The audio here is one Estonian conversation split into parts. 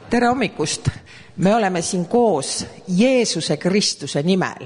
Tere hommikust! Me oleme siin koos Jeesuse Kristuse nimel.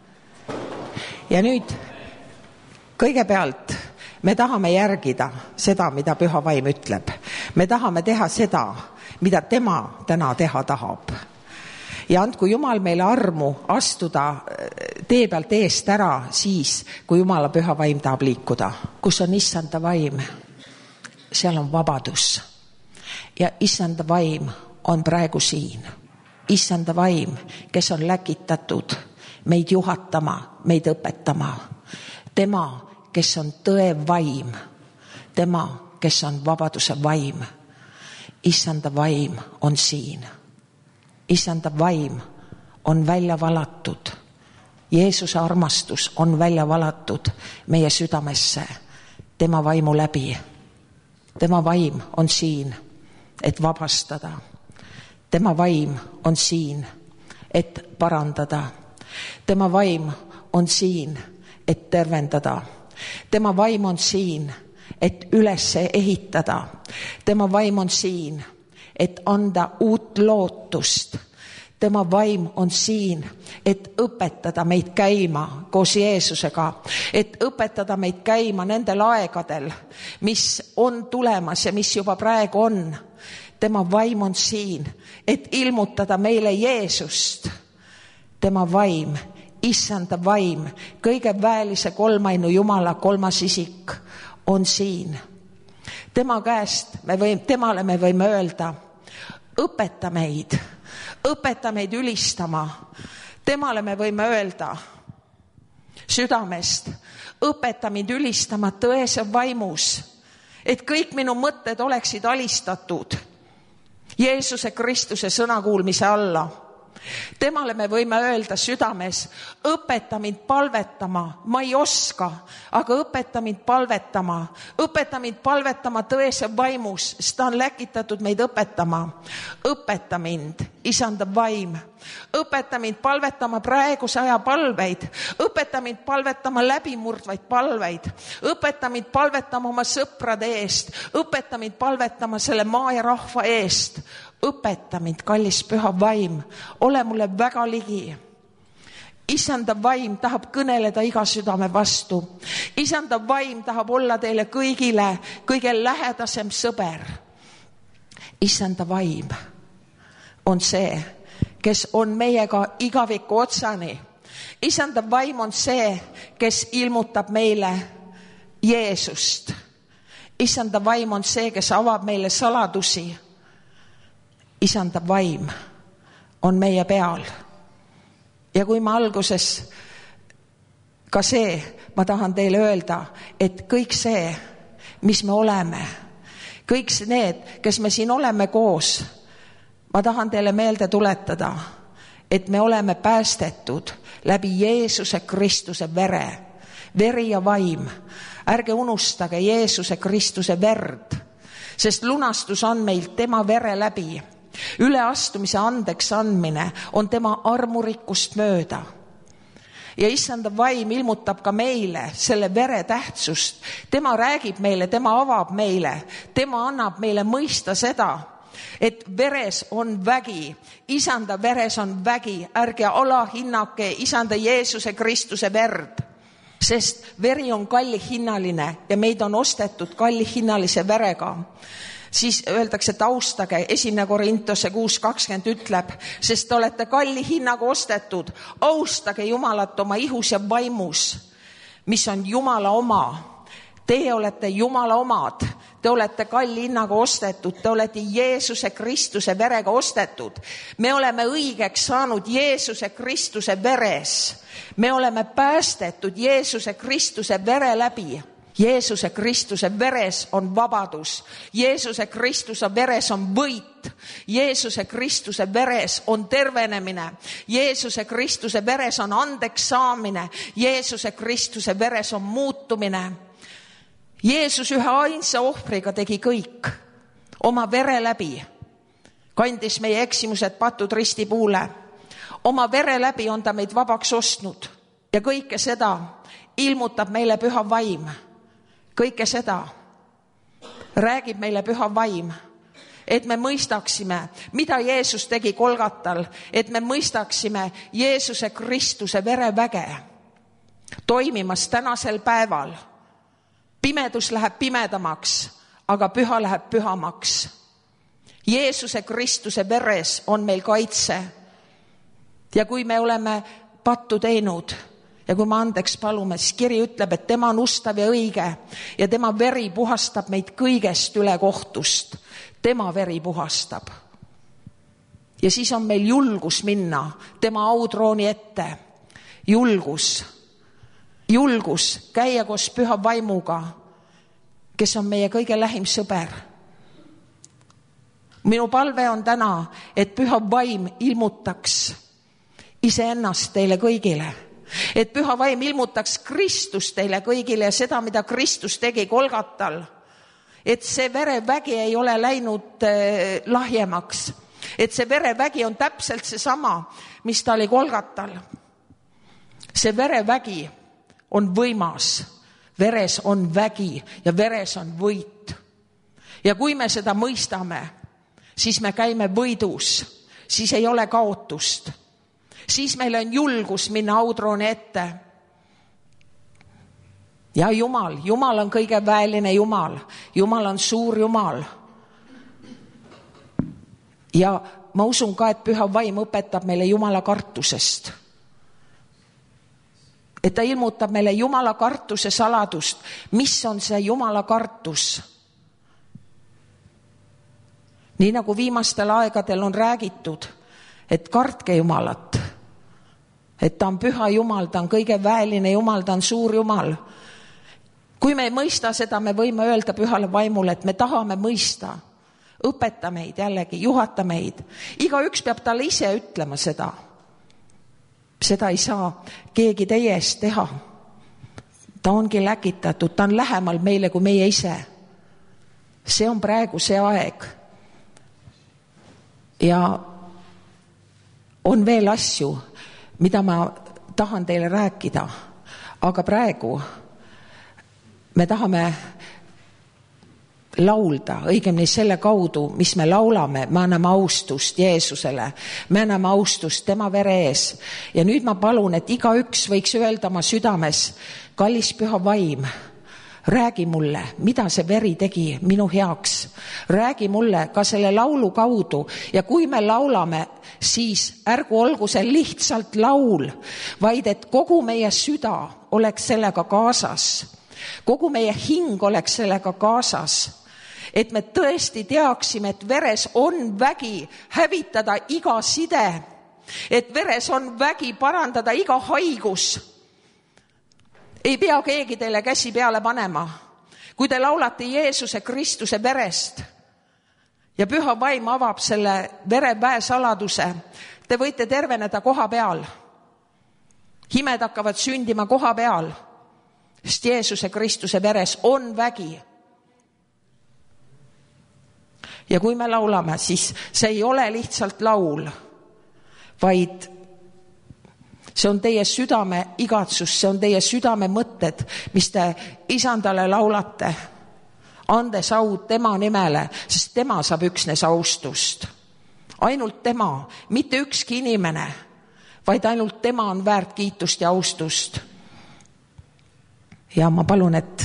Ja nüüd kõigepealt me tahame järgida seda, mida Püha Vaim ütleb. Me tahame teha seda, mida tema täna teha tahab. Ja andku Jumal meile armu astuda tee pealt eest ära siis, kui Jumala Püha Vaim tahab liikuda. Kus on Issanda Vaim? Seal on vabadus. Ja Issanda Vaim on praegu siin. Issanda Vaim, kes on läkitatud meid juhatama, meid õpetama. Tema, kes on tõe vaim. Tema, kes on vabaduse vaim. Issanda Vaim on siin. Issanda Vaim on välja valatud. Jeesuse armastus on välja valatud meie südamesse tema vaimu läbi. Tema vaim on siin, et vabastada. Tema vaim on siin, et parandada. Tema vaim on siin, et tervendada. Tema vaim on siin, et üles ehitada. Tema vaim on siin, et anda uut lootust. Tema vaim on siin, et õpetada meid käima koos Jeesusega, et õpetada meid käima nendel aegadel, mis on tulemas ja mis juba praegu on. Tema vaim on siin, et ilmutada meile Jeesust. Tema vaim, Issanda vaim, kõige väelise kolmainu Jumala kolmas isik on siin. Tema käest temale me võime öelda, õpeta meid ülistama. Temale me võime öelda südamest, õpeta mind ülistama tõese vaimus, et kõik minu mõtted oleksid alistatud Jeesuse Kristuse sõnakuulmise alla. Temale me võime öelda südames, õpeta mind palvetama, ma ei oska, aga õpeta mind palvetama tõese vaimus, sest ta on läkitatud meid õpetama. Õpeta mind, Issanda Vaim, õpeta mind palvetama praeguse aja palveid, õpeta mind palvetama läbimurdvaid palveid, õpeta mind palvetama oma sõprade eest, õpeta mind palvetama selle maa ja rahva eest. Õpeta mind, kallis Püha Vaim, ole mulle väga ligi. Issanda Vaim tahab kõneleda iga südame vastu. Issanda Vaim tahab olla teile kõigile kõige lähedasem sõber. Issanda Vaim on see, kes on meiega igaviku otsani. Issanda Vaim on see, kes ilmutab meile Jeesust. Issanda Vaim on see, kes avab meile saladusi. Issanda Vaim on meie peal. Ja kui ma alguses ka ma tahan teile öelda, et kõik see, mis me oleme, kõik need, kes me siin oleme koos, ma tahan teile meelde tuletada, et me oleme päästetud läbi Jeesuse Kristuse veri ja vaim. Ärge unustage Jeesuse Kristuse verd, sest lunastus on meil tema vere läbi. Üleastumise andeks andmine on tema armurikkust mööda. Ja Issanda Vaim ilmutab ka meile selle vere tähtsust. Tema räägib meile, tema avab meile, tema annab meile mõista seda, et veres on vägi. Isanda veres on vägi. Ärge alahinnake Isanda Jeesuse Kristuse verd. Sest veri on kallihinnaline ja meid on ostetud kallihinnalise verega. Siis öeldakse, et austage, 1. Korintose 6:20 ütleb, sest te olete kalli hinnaga ostetud. Austage Jumalat oma ihus ja vaimus, mis on Jumala oma. Teie olete Jumala omad. Te olete kalli hinnaga ostetud. Te olete Jeesuse Kristuse verega ostetud. Me oleme õigeks saanud Jeesuse Kristuse veres. Me oleme päästetud Jeesuse Kristuse vere läbi. Jeesuse Kristuse veres on vabadus. Jeesuse Kristuse veres on võit. Jeesuse Kristuse veres on tervenemine. Jeesuse Kristuse veres on andeks saamine. Jeesuse Kristuse veres on muutumine. Jeesus ühe ainsa ohvriga tegi kõik. Oma vere läbi. Kandis meie eksimused patud ristipuule. Oma vere läbi on ta meid vabaks ostnud. Ja kõike seda ilmutab meile Püha Vaim. Kõike seda räägib meile Püha Vaim, et me mõistaksime, mida Jeesus tegi Golgatal, et me mõistaksime Jeesuse Kristuse vereväge toimimas tänasel päeval. Pimedus läheb pimedamaks, aga püha läheb pühamaks. Jeesuse Kristuse veres on meil kaitse. Ja kui me oleme pattu teinud ja kui me andeks palume, siis kiri ütleb, et tema on ustav ja õige ja tema veri puhastab meid kõigest üle kohtust. Tema veri puhastab. Ja siis on meil julgus minna tema autrooni ette. Julgus käia koos püha vaimuga, kes on meie kõige lähim sõber. Minu palve on täna, et püha vaim ilmutaks iseennast teile kõigile. Et püha vaim ilmutaks Kristust teile kõigile ja seda, mida Kristus tegi Golgatal. Et see verevägi ei ole läinud lahjemaks. Et see verevägi on täpselt seesama, mis ta oli Golgatal. See verevägi on võimas. Veres on vägi ja veres on võit. Ja kui me seda mõistame, siis me käime võidus. Siis ei ole kaotust. Siis meil on julgus minna autrooni ette. Ja Jumal on kõige väeline Jumal. Jumal on suur Jumal. Ja ma usun ka, et püha vaim õpetab meile Jumala kartusest. Et ta ilmutab meile Jumala kartuse saladust. Mis on see Jumala kartus? Nii nagu viimastel aegadel on räägitud, et kartke Jumalat. Et ta on püha Jumal, ta on kõige väeline Jumal, ta on suur Jumal. Kui me ei mõista seda, me võime öelda pühale vaimule, et me tahame mõista. Õpeta meid jällegi, juhata meid. Igaüks peab talle ise ütlema seda. Seda ei saa keegi teie eest teha. Ta ongi läkitatud, ta on lähemal meile kui meie ise. See on praegu see aeg. Ja on veel asju, mida ma tahan teile rääkida. Aga praegu me tahame laulda, õigemini selle kaudu, mis me laulame, me anname austust Jeesusele, me anname austust tema vere ees. Ja nüüd ma palun, et igaüks võiks öelda oma südames, kallis püha vaim, räägi mulle, mida see veri tegi minu heaks. Räägi mulle ka selle laulu kaudu ja kui me laulame, siis ärgu olgu see lihtsalt laul, vaid et kogu meie süda oleks sellega kaasas. Kogu meie hing oleks sellega kaasas. Et me tõesti teaksime, et veres on vägi hävitada iga side. Et veres on vägi parandada iga haigus. Ei pea keegi teile käsi peale panema. Kui te laulate Jeesuse Kristuse verest ja püha vaim avab selle vereväe saladuse, te võite terveneda koha peal. Himed hakkavad sündima koha peal, sest Jeesuse Kristuse veres on vägi. Ja kui me laulame, siis see ei ole lihtsalt laul, vaid see on teie südame igatsus, see on teie südame mõtted, mis te isandale laulate, andes aud tema nimele, sest tema saab üksnes austust. Ainult tema, mitte ükski inimene, vaid ainult tema on väärt kiitust ja austust. Ja ma palun, et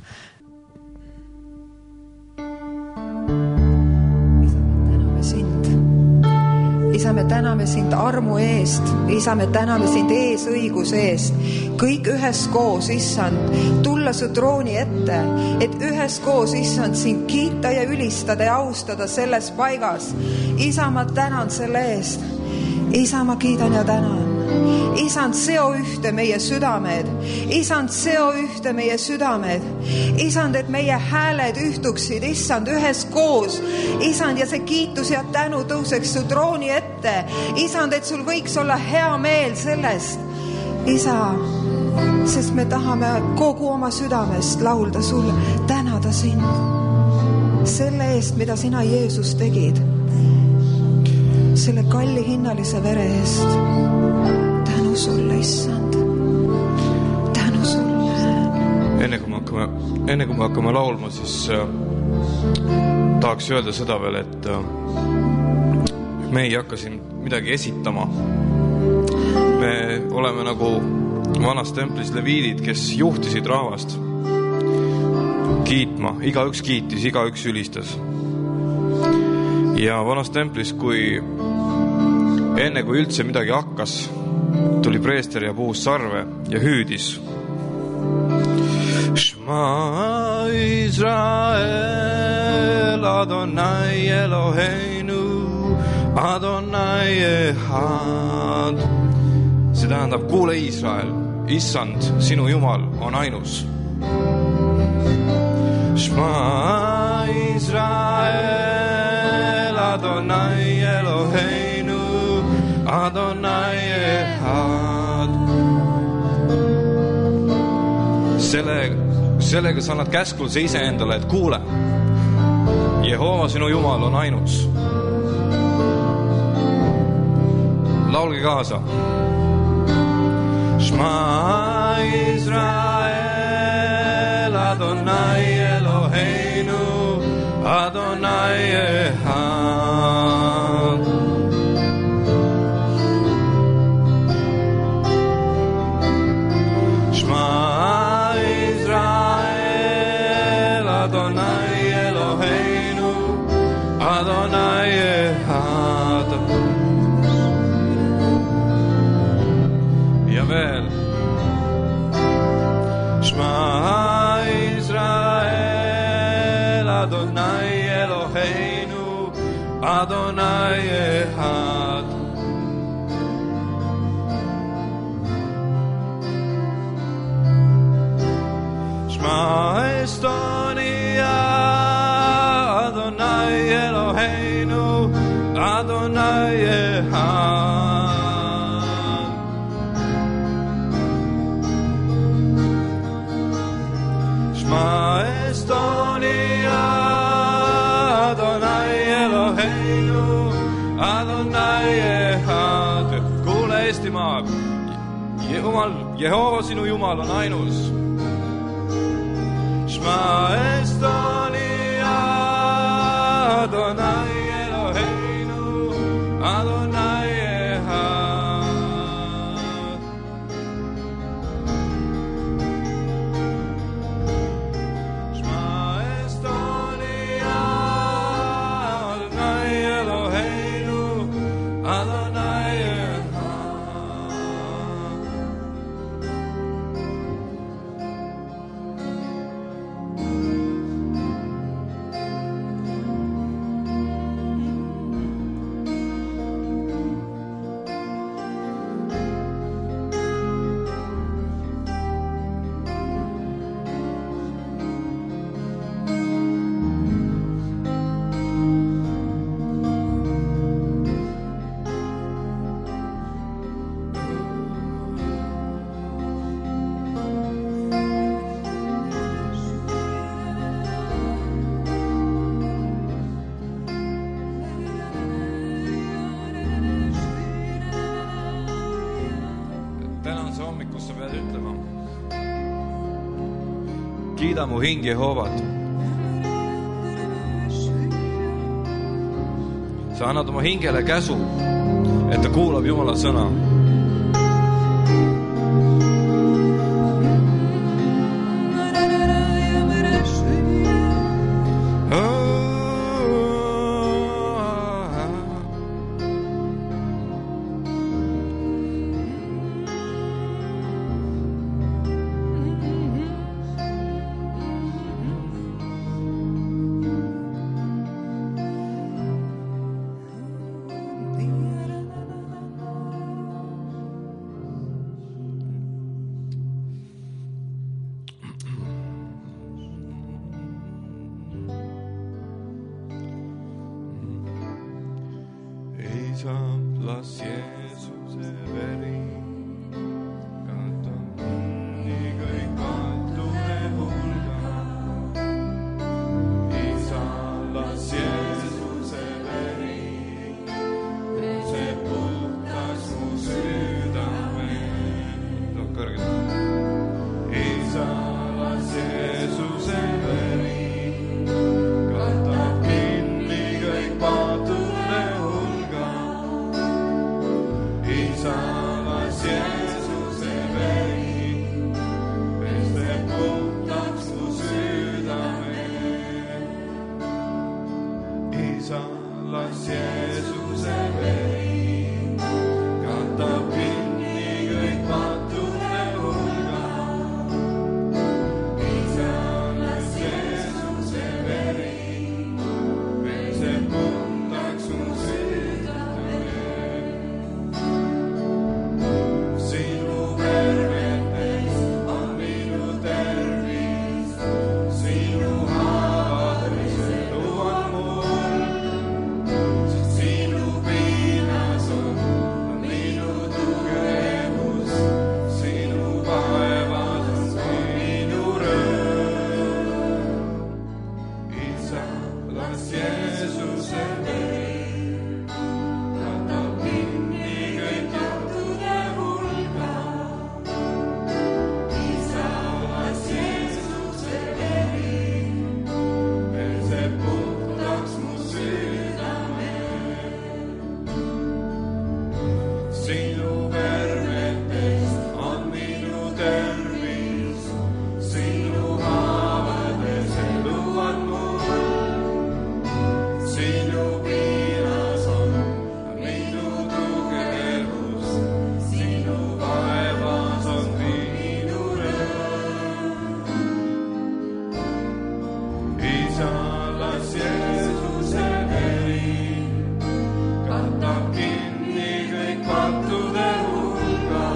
Isa, me täname sind armu eest. Isa, me täname sind eesõiguse eest. Kõik üheskoos, Issand, tulla su trooni ette, et üheskoos, Issand, sind kiita ja ülistada ja austada selles paigas. Isa, ma tänan selle eest. Isa, ma kiidan ja tänan. Isand, seo ühte meie südamed. Isand, seo ühte meie südamed. Isand, et meie hääled ühtuksid, Isand, üheskoos. Isand, ja see kiitus ja tänu tõuseks su trooni ette. Isand, et sul võiks olla hea meel sellest. Isa, sest me tahame kogu oma südamest laulda sulle, tänada sind selle eest, mida sina, Jeesus, tegid. Selle kalli hinnalise vere eest. Tänu sulle, Issand. Tänu sulle. Enne kui me hakkame laulma, siis tahaks öelda seda veel, et me ei hakka siin midagi esitama. Me oleme nagu vanas templis leviidid, kes juhtisid rahvast kiitma. Igaüks kiitis, igaüks ülistas. Ja vanas templis, enne kui üldse midagi hakkas, tuli preester ja puhus sarve ja hüüdis. Shema Israel, Adonai Eloheinu, Adonai Ehad. See tähendab, kuule Iisrael, issand, sinu Jumal on ainus. Shema Israel, Adonai Eloheinu, Adonai Ehad. Sellega sa annad käskluse ise endale, et kuule, Jehova sinu Jumal on ainus. Laulge kaasa. Shema Israel, Adonai Eloheinu, Adonai Ehad. Shema Israel, Adonai Eloheinu, Adonai Ehad. Ja veel. Shema Israel, Adonai Eloheinu, Adonai Ehad. Shema Estonia, Adonai Eloheinu, Adonai Ehad. Shema Estonia, Adonai Eloheinu, Adonai Ehad. Kuule Eestimaa, Jehova sinu Jumal on ainus. Shema Estonia, Adonai Eloheinu, Adonai Ehad. Shema Estonia, Adonai Eloheinu, Adonai Hommikust sa pead ütlema. Kiida mu hing Jehovat. Sa annad oma hingele käsu, et ta kuulab Jumala sõna. Las Jeesuse veri, katab nii kõik kattume hulga. Isa, las Jeesuse veri, see puhtas mu südame. Kõrgelt. Isa, las Jeesuse veri, katab nii isa, las Jeesuse veri katab kinni kõik pattude hulga. Isa, las Jeesuse veri peseb puhtaks mu südame. Sinu vermetes on minu tervis, sinu haavades elu on mul, sest sinu piinas on minu tugevus, sinu vaevas on minu rõõm. Isa, las Jeesuse veri katab kinni kõik pattude hulga. Isa, las Jeesuse veri peseb puhtaks mu südame. Sinu vermetest on minu tervis, sinu haavades elu on mul, sinu piinas on minu tugevus, sinu vaevas on minu rõõm. Isa, las Jeesuse veri katab kinni kõik pattude hulga.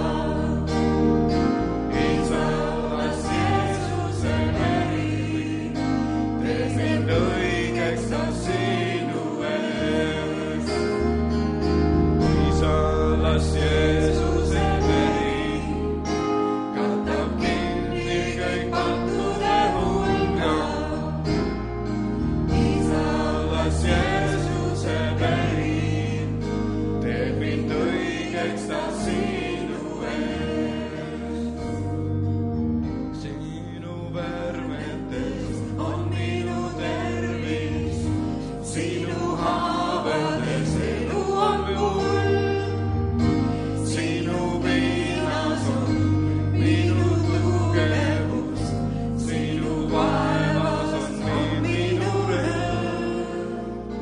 Isa, las Jeesuse veri teeb mind õigeks ta sinu ees. Isa, las Jeesuse veri katab kinni kõik pattude hulga. Isa, las Jeesuse veri teeb mind õigeks ta sinu ees. Sinu vermetest on minu tervis, sinu haavades elu on mul, sinu piinas on minu tugevus, sinu vaevas on minu rõõm.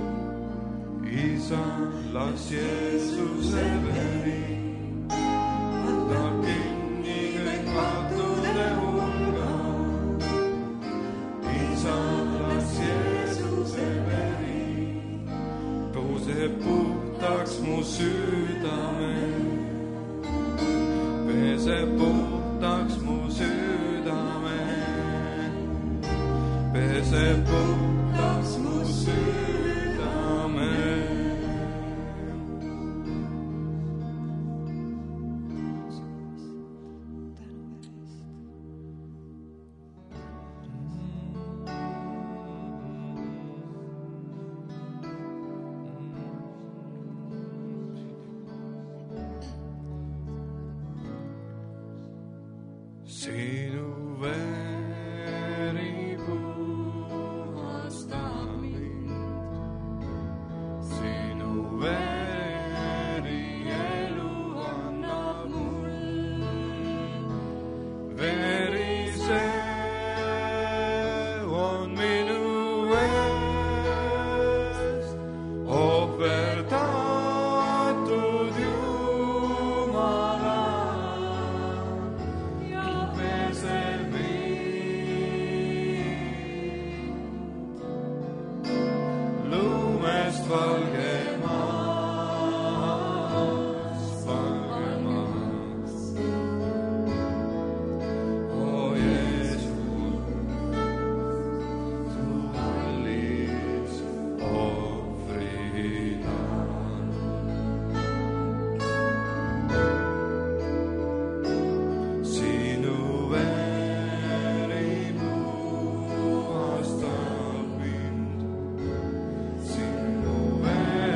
Isa, las Jeesuse veri katab kinni kõik pattude hulga. Isa, las Jeesuse veri peseb puhtaks mu südame. Peseb puhtaks mu südame. Peseb puhtaks mu südame. Sinu veri puhastab mind, sinu veri elu annab mul. Veri see on minu eest ohverdatud Jumala. Peseb mind lumest valgemaks, valgemaks. O Jeesus, su kallis ohvrina. Sinu veri puhastab mind, sinu veri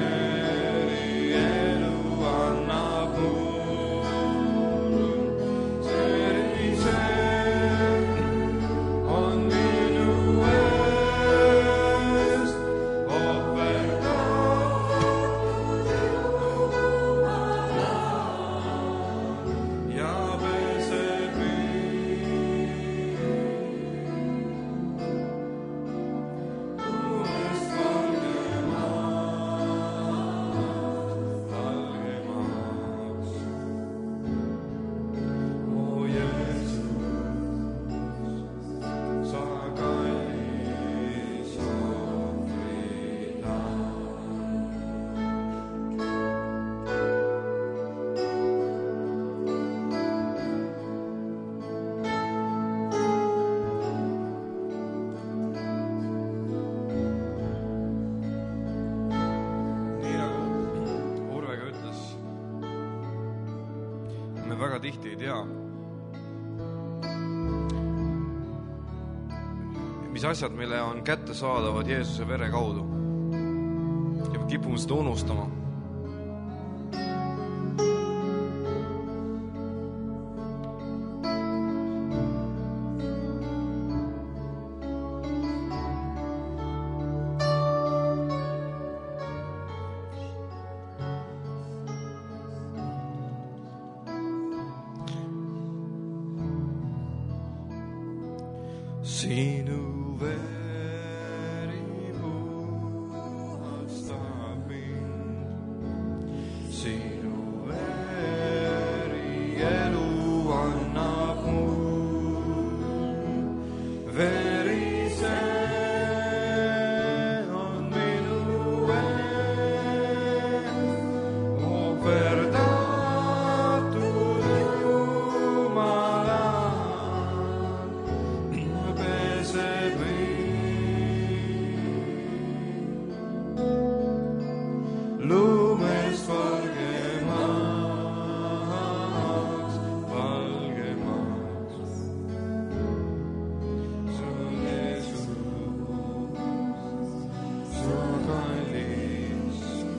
tihti ei tea, mis asjad meile on kättesaadavad Jeesuse vere kaudu. Ja me kipume seda unustama. Sinu veri puhastab mind, sinu veri elu annab mul. Veri see on minu eest, ohverdatud Jumala. Lumest valgemaks, sul Jeesus, su kallis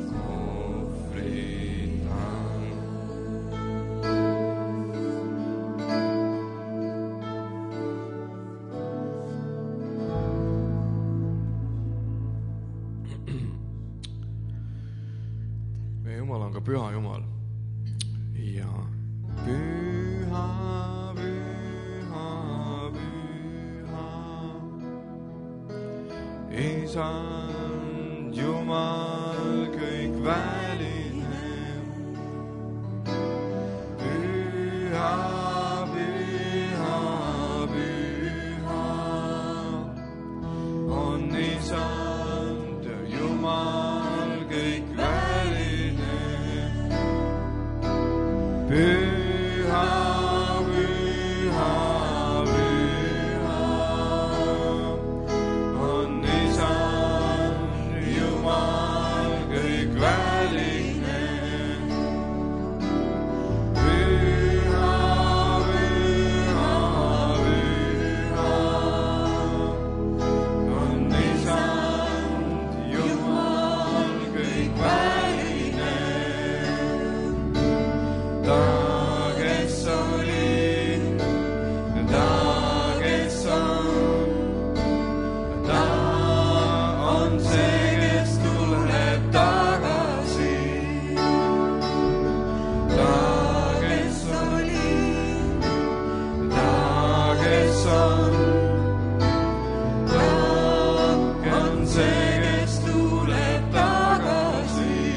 ohvritan. Meie Jumal on ka püha Jumal ja püha, püha, püha, Isand Jumal kõik väline. Püha, püha, püha on Isand Jumal kõik väline. Püha, püha, püha on Isand Jumal kõik väline. Püha, püha, püha on Isand Jumal kõik väline. Ta, kes oli, ta, kes ta on see, kes tuleb tagasi. Ta, kes oli, ta, kes ta on see, kes tuleb tagasi.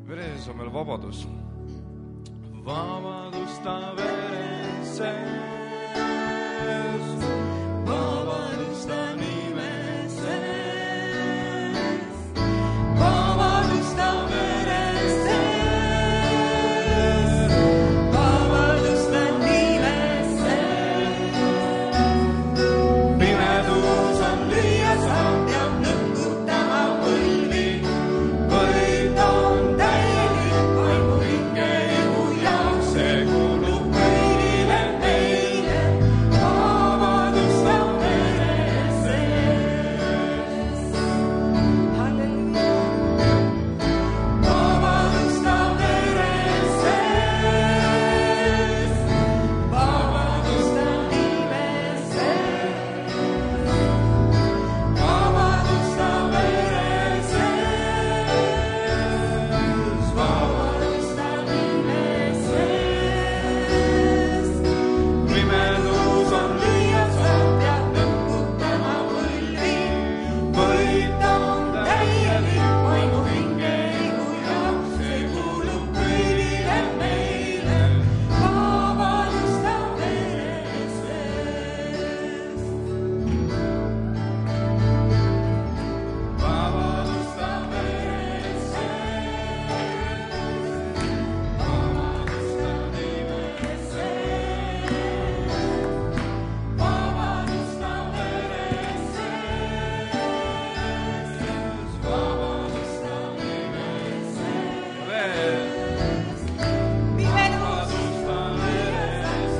veres on meil vabadus. Vabadus ta veres sees, vabadus ta nimes sees, vabadus ta veres sees, vabadus ta nimes sees. Pimedus on lüüa saab, peab nõkutama põlvi, võid on täielik vaimu hinge ihu jaoks, see kuulub kõigile meile, vabadus ta veres sees. Halleluuja. Vabadus ta veres sees, vabadus ta nimes sees, vabadus ta veres sees, vabadus ta nimes sees. Pimedus on lüüa saab, peab nõkutama põlvi, võit on täielik vaimu hinge ihu jaoks, see kuulub kõigile meile, vabadus ta veres sees. Vabadus ta veres sees, vabadus ta nimes sees, vabadus ta veres sees, vabadus ta nimes sees. Pimedus ta veres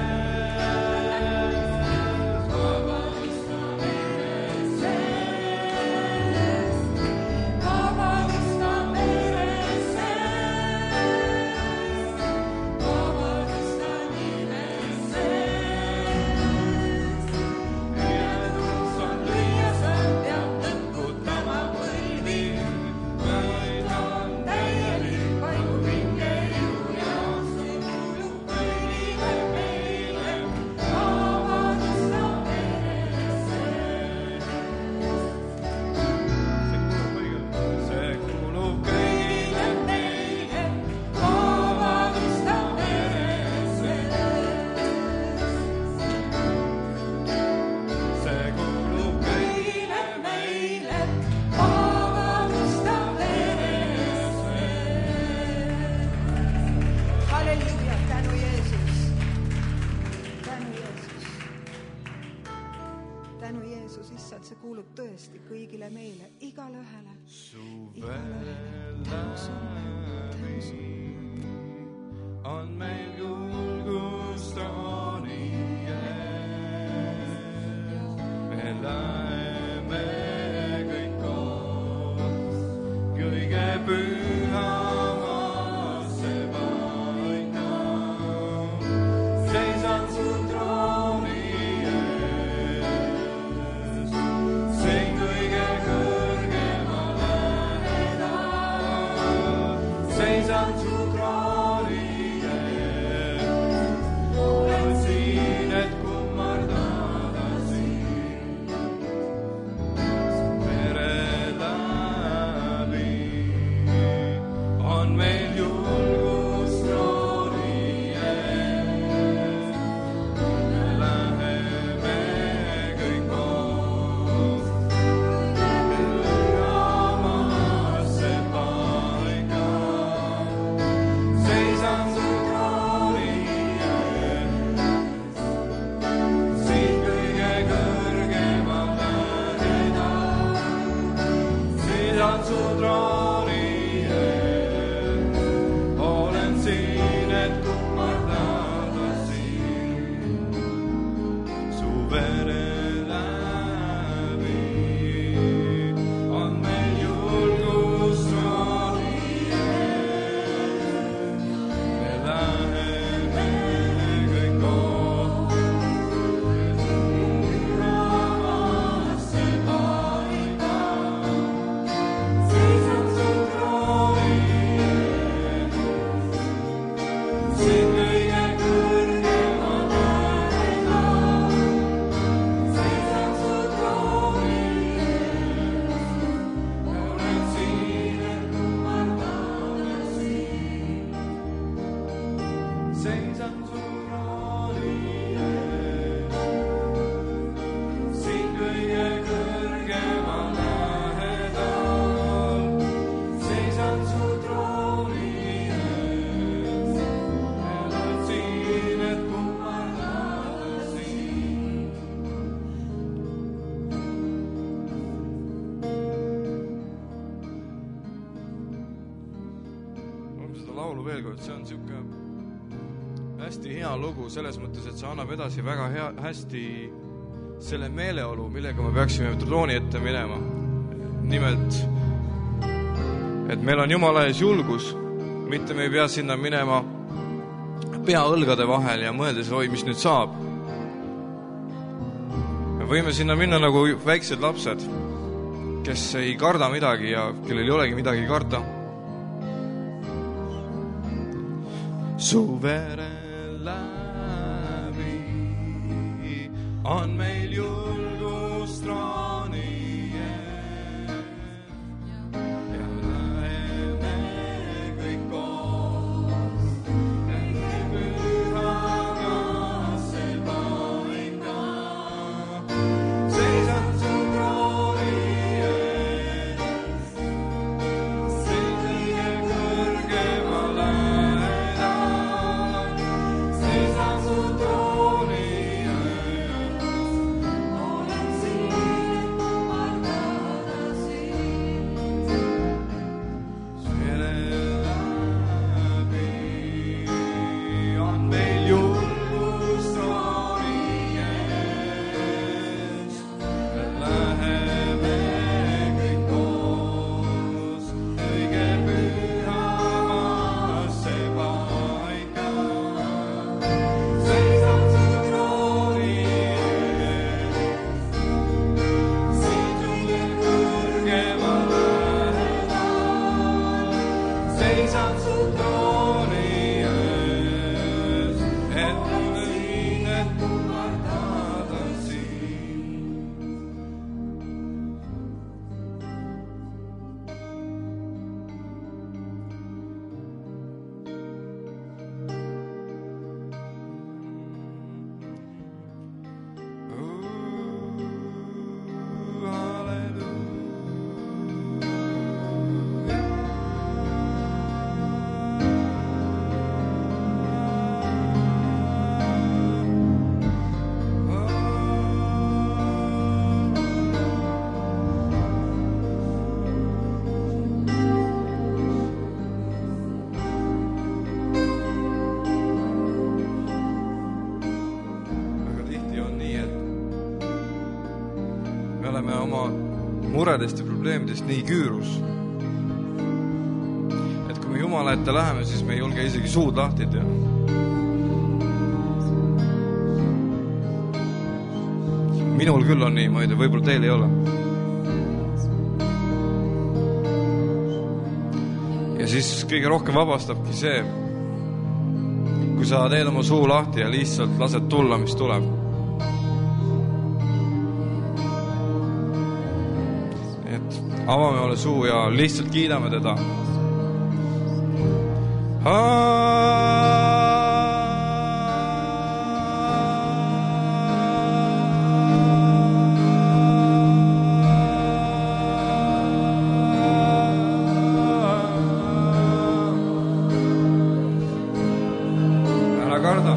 sees, vabadus ta nimes sees, vabadus ta veres sees, vabadus ta nimes sees. Pimedus on lüüa saab, peab nõkutama põlvi, võid on täielik vaimu hinge ihu jaoks, see kuulub kõigile meile, vabadus ta veres sees. See kuulub kõigile meile, vabadus ta veres sees. See kuulub kõigile meile, vabadus ta veres sees. Halleluuja, tänu Jeesus. Tänu Jeesus. Tänu Jeesus, issand, see kuulub tõesti kõigile meile, igale ühele. Tänu sulle. On meil julgustooni ees, me läheme kõik koos kõige pühamasse paika. Seisan su trooni ees, sein kõige kõrgema lähedal. Seisan su trooni ees, otsin, et kummardada sind. laulu veel kord, see on siuke hästi hea lugu selles mõttes, et see annab edasi väga hästi selle meeleolu, millega me peaksime trooni ette minema. Nimelt, et meil on Jumala ees julgus, mitte me ei pea sinna minema pea õlgade vahel ja mõeldes, oi, mis nüüd saab. Me võime sinna minna nagu väiksed lapsed, kes ei karda midagi ja kellel ei olegi midagi karta. Su vere läbi on meil julgus trooni ees ja läheme kõik koos kõige pühamasse paika. Seisan su trooni ees, sein kõige kõrgema lähedal. Seisan su trooni ees, olen siin, mardada sind. Selle läbi on meil julgus trooni ees, et läheme kõik koos kõige pühamasse paika. Seisan su trooni ees, siin sulle kõrgema lähedal. Seisan su trooni ees, et õnnet mardada sind. Aga tihti on nii, et me oleme oma muredest ja probleemidest nii küürus, et kui me Jumala ette läheme, siis me ei julge isegi suud lahti teha. Minul küll on nii, ma ei tea, võib-olla teil ei ole. Ja siis kõige rohkem vabastabki see, kui sa teed oma suu lahti ja lihtsalt lased tulla, mis tuleb. Et avame ole suu ja lihtsalt kiidame teda. Ära karda.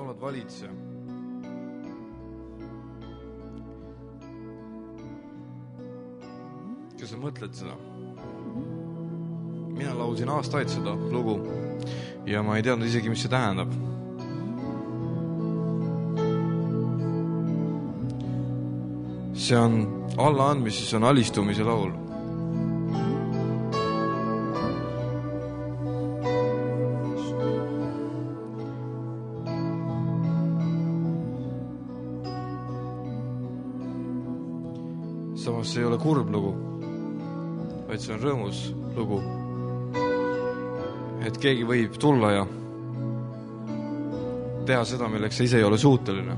oled valitseja. Kas sa mõtled seda? Mina laulsin aastaid seda lugu ja ma ei teadnud isegi, mis see tähendab. See on allaandmis, see on alistumise laul. Samas see ei ole kurb lugu, vaid see on rõõmus lugu. Et keegi võib tulla ja teha seda, milleks sa ise ei ole suuteline.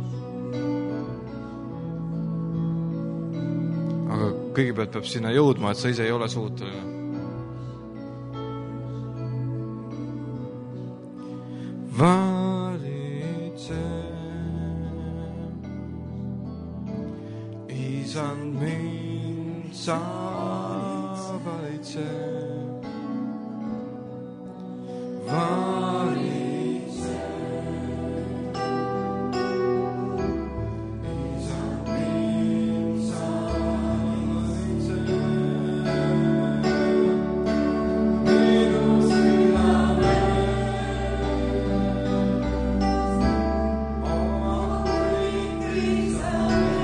Aga kõigepealt peab sinna jõudma, et sa ise ei ole suuteline. Valitse, isand mind sa valitse. Valitse, isand mind sa valitse. Minu südame oma kuningisame.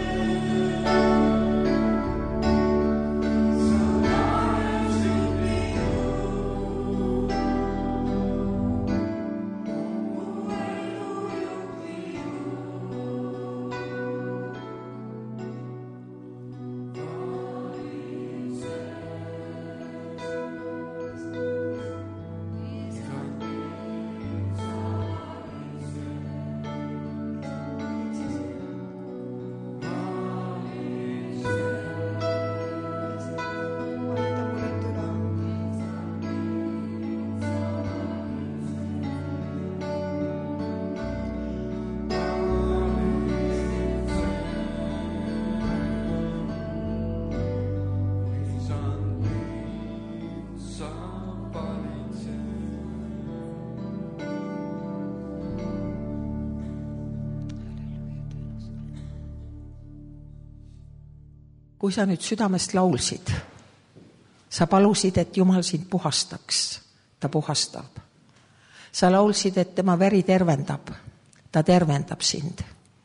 Kui sa nüüd südamest laulsid, sa palusid, et Jumal sind puhastaks, ta puhastab. Sa laulsid, et tema veri tervendab, ta tervendab sind.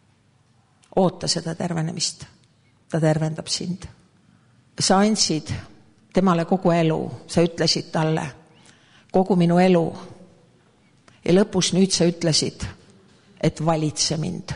Oota seda tervenemist, ta tervendab sind. Sa andsid temale kogu elu, sa ütlesid talle kogu minu elu. Ja lõpus nüüd sa ütlesid, et valitse mind.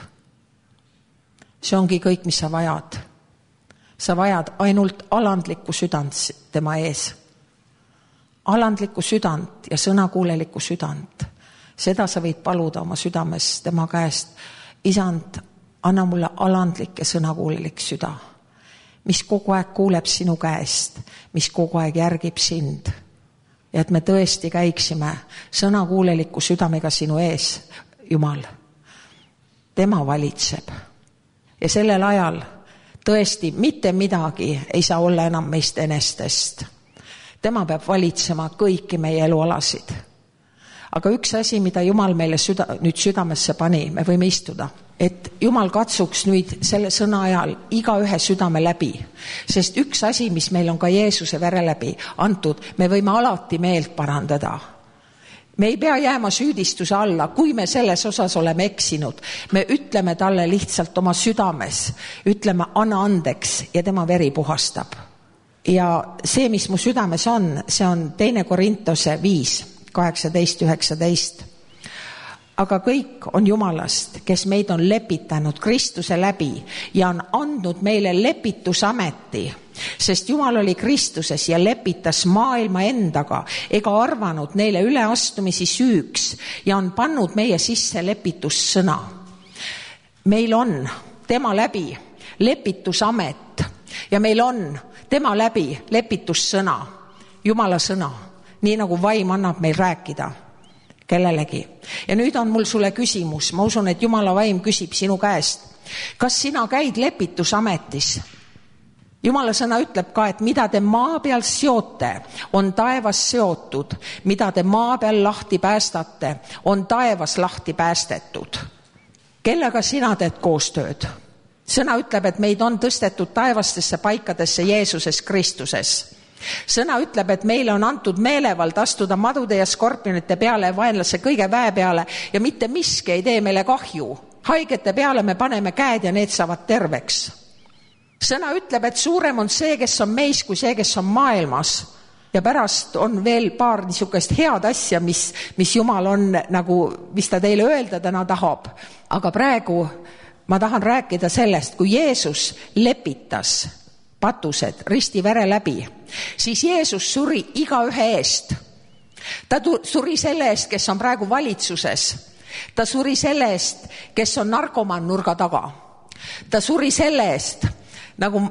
See ongi kõik, mis sa vajad. Sa vajad ainult alandlikku südant tema ees. Alandlikku südant ja sõnakuulelikku südant. Seda sa võid paluda oma südames tema käest. Isand, anna mulle alandlik ja sõnakuulelik süda, mis kogu aeg kuuleb sinu käest, mis kogu aeg järgib sind. Ja et me tõesti käiksime sõnakuuleliku südamega sinu ees, Jumal. Tema valitseb. Ja sellel ajal tõesti mitte midagi ei saa olla enam meist enestest. Tema peab valitsema kõiki meie elualasid. Aga üks asi, mida Jumal meile nüüd südamesse pani, me võime istuda, et Jumal katsuks nüüd selle sõna ajal iga ühe südame läbi. Sest üks asi, mis meil on ka Jeesuse vere läbi antud, me võime alati meelt parandada. Me ei pea jääma süüdistuse alla, kui me selles osas oleme eksinud. Me ütleme talle lihtsalt oma südames, ütleme anna andeks ja tema veri puhastab. Ja see, mis mu südames on, see on 2 Korintuse 5, 18, 19. Aga kõik on Jumalast, kes meid on lepitanud Kristuse läbi ja on andnud meile lepitusameti. Sest Jumal oli Kristuses ja lepitas maailma endaga ega arvanud neile üleastumisi süüks ja on pannud meie sisse lepitussõna. Meil on tema läbi lepitusamet ja meil on tema läbi lepitussõna, Jumala sõna, nii nagu vaim annab meil rääkida kellelegi. Ja nüüd on mul sulle küsimus, ma usun, et Jumala vaim küsib sinu käest, kas sina käid lepitusametis? Jumala sõna ütleb ka, et mida te maa peal seote, on taevas seotud. Mida te maa peal lahti päästate, on taevas lahti päästetud. Kellega sina teed koostööd? Sõna ütleb, et meid on tõstetud taevastesse paikadesse Jeesuses Kristuses. Sõna ütleb, et meile on antud meelevald astuda madude ja skorpionite peale ja vaenlase kõige väe peale ja mitte miski ei tee meile kahju. Haigete peale me paneme käed ja need saavad terveks. Sõna ütleb, et suurem on see, kes on meis, kui see, kes on maailmas. Ja pärast on veel paar niisugust head asja, mis Jumal on nagu, mis ta teile öelda täna tahab. Aga praegu ma tahan rääkida sellest, kui Jeesus lepitas patused risti vere läbi, siis Jeesus suri igaühe eest. Ta suri selle eest, kes on praegu valitsuses. Ta suri selle eest, kes on narkomaan nurga taga. Ta suri selle eest, nagu,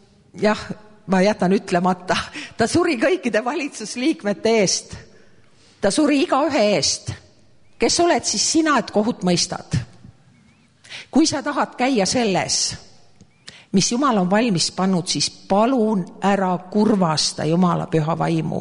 ma jätan ütlemata, ta suri kõikide valitsusliikmete eest. Ta suri igaühe eest. Kes oled siis sina, et kohut mõistad? Kui sa tahad käia selles, mis Jumal on valmis pannud, siis palun ära kurvasta Jumala püha vaimu.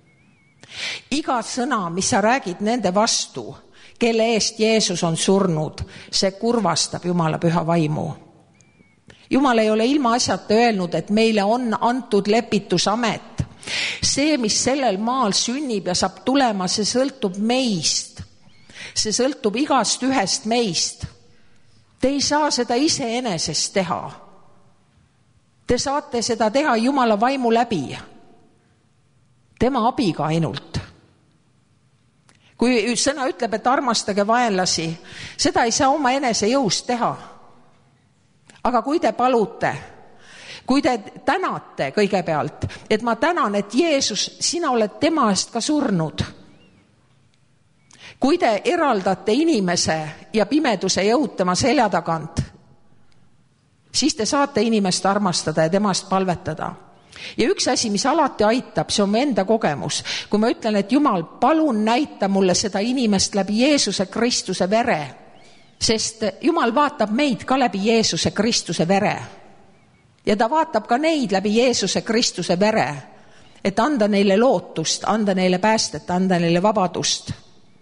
Iga sõna, mis sa räägid nende vastu, kelle eest Jeesus on surnud, see kurvastab Jumala püha vaimu. Jumal ei ole ilma asjata öelnud, et meile on antud lepitusamet. See, mis sellel maal sünnib ja saab tulema, see sõltub meist. See sõltub igast ühest meist. Te ei saa seda iseenesest teha. Te saate seda teha Jumala vaimu läbi. Tema abiga ainult. Kui sõna ütleb, et armastage vaenlasi, seda ei saa oma enese jõust teha. Aga kui te palute, kui te tänate kõigepealt, et ma tänan, et Jeesus, sina oled tema eest ka surnud. Kui te eraldate inimese ja pimeduse jõud tema selja tagant, siis te saate inimest armastada ja temast palvetada. Ja üks asi, mis alati aitab, see on mu enda kogemus. Kui ma ütlen, et Jumal, palun näita mulle seda inimest läbi Jeesuse Kristuse vere, sest Jumal vaatab meid ka läbi Jeesuse Kristuse vere. Ja ta vaatab ka neid läbi Jeesuse Kristuse vere, et anda neile lootust, anda neile päästet, anda neile vabadust.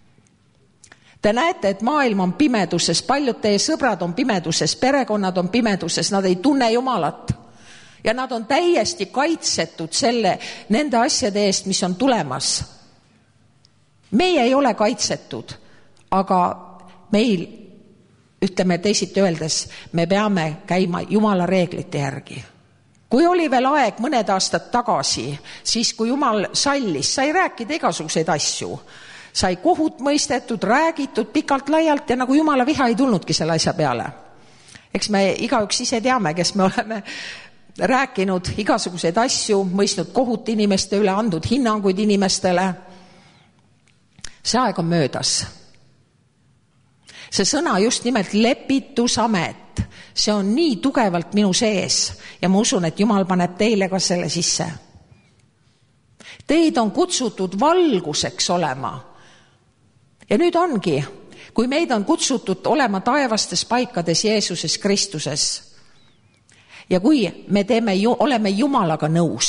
Te näete, et maailm on pimeduses, paljud teie sõbrad on pimeduses, perekonnad on pimeduses, nad ei tunne Jumalat. Ja nad on täiesti kaitsetud nende asjade eest, mis on tulemas. Meie ei ole kaitsetud, aga meil, ütleme teisiti öeldes, me peame käima Jumala reeglite järgi. Kui oli veel aeg mõned aastad tagasi, siis kui Jumal sallis, sai rääkida igasuguseid asju. Sai kohut mõistetud, räägitud pikalt laialt ja nagu Jumala viha ei tulnudki selle asja peale. Eks me igaüks ise teame, kes me oleme rääkinud igasuguseid asju, mõistnud kohut inimeste üle, andnud hinnanguid inimestele. See aeg on möödas. See sõna just nimelt lepitusamet, see on nii tugevalt minu sees ja ma usun, et Jumal paneb teile ka selle sisse. Teid on kutsutud valguseks olema. Ja nüüd ongi, kui meid on kutsutud olema taevastes paikades Jeesuses Kristuses ja kui me oleme Jumalaga nõus,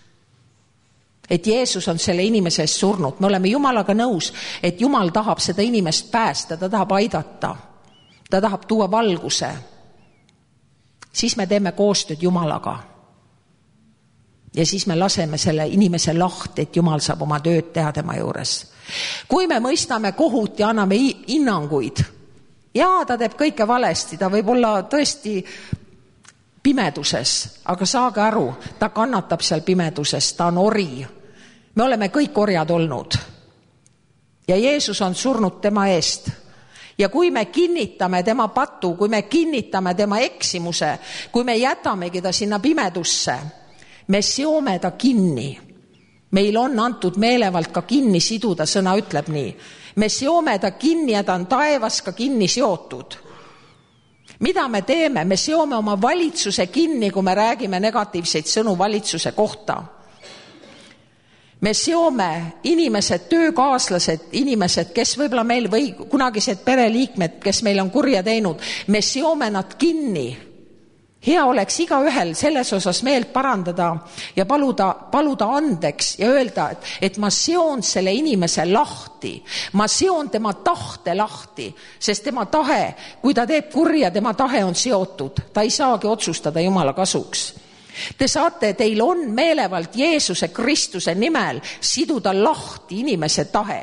et Jeesus on selle inimese eest surnud, me oleme Jumalaga nõus, et Jumal tahab seda inimest päästa, ta tahab aidata, ta tahab tuua valguse, siis me teeme koostööd Jumalaga. Ja siis me laseme selle inimese lahti, et Jumal saab oma tööd teha tema juures. Kui me mõistame kohut ja anname hinnanguid, ja ta teeb kõike valesti, ta võib olla tõesti pimeduses, aga saage aru, ta kannatab seal pimeduses, ta on ori. Me oleme kõik orjad olnud. Ja Jeesus on surnud tema eest. Ja kui me kinnitame tema patu, kui me kinnitame tema eksimuse, kui me jätamegi ta sinna pimedusse, me seome ta kinni. Meil on antud meelevalt ka kinni siduda, sõna ütleb nii. Me seome ta kinni ja ta on taevas ka kinni seotud. Mida me teeme? Me seome oma valitsuse kinni, kui me räägime negatiivseid sõnu valitsuse kohta. Me seome inimesed, töökaaslased, inimesed, kes võib-olla meil või kunagised pereliikmed, kes meil on kurja teinud, me seome nad kinni hea oleks igaühel selles osas meelt parandada ja paluda andeks ja öelda, et ma seon selle inimese lahti, ma seon tema tahte lahti, sest tema tahe, kui ta teeb kurja, tema tahe on seotud, ta ei saagi otsustada Jumala kasuks. Teil on meelevald Jeesuse Kristuse nimel siduda lahti inimese tahe.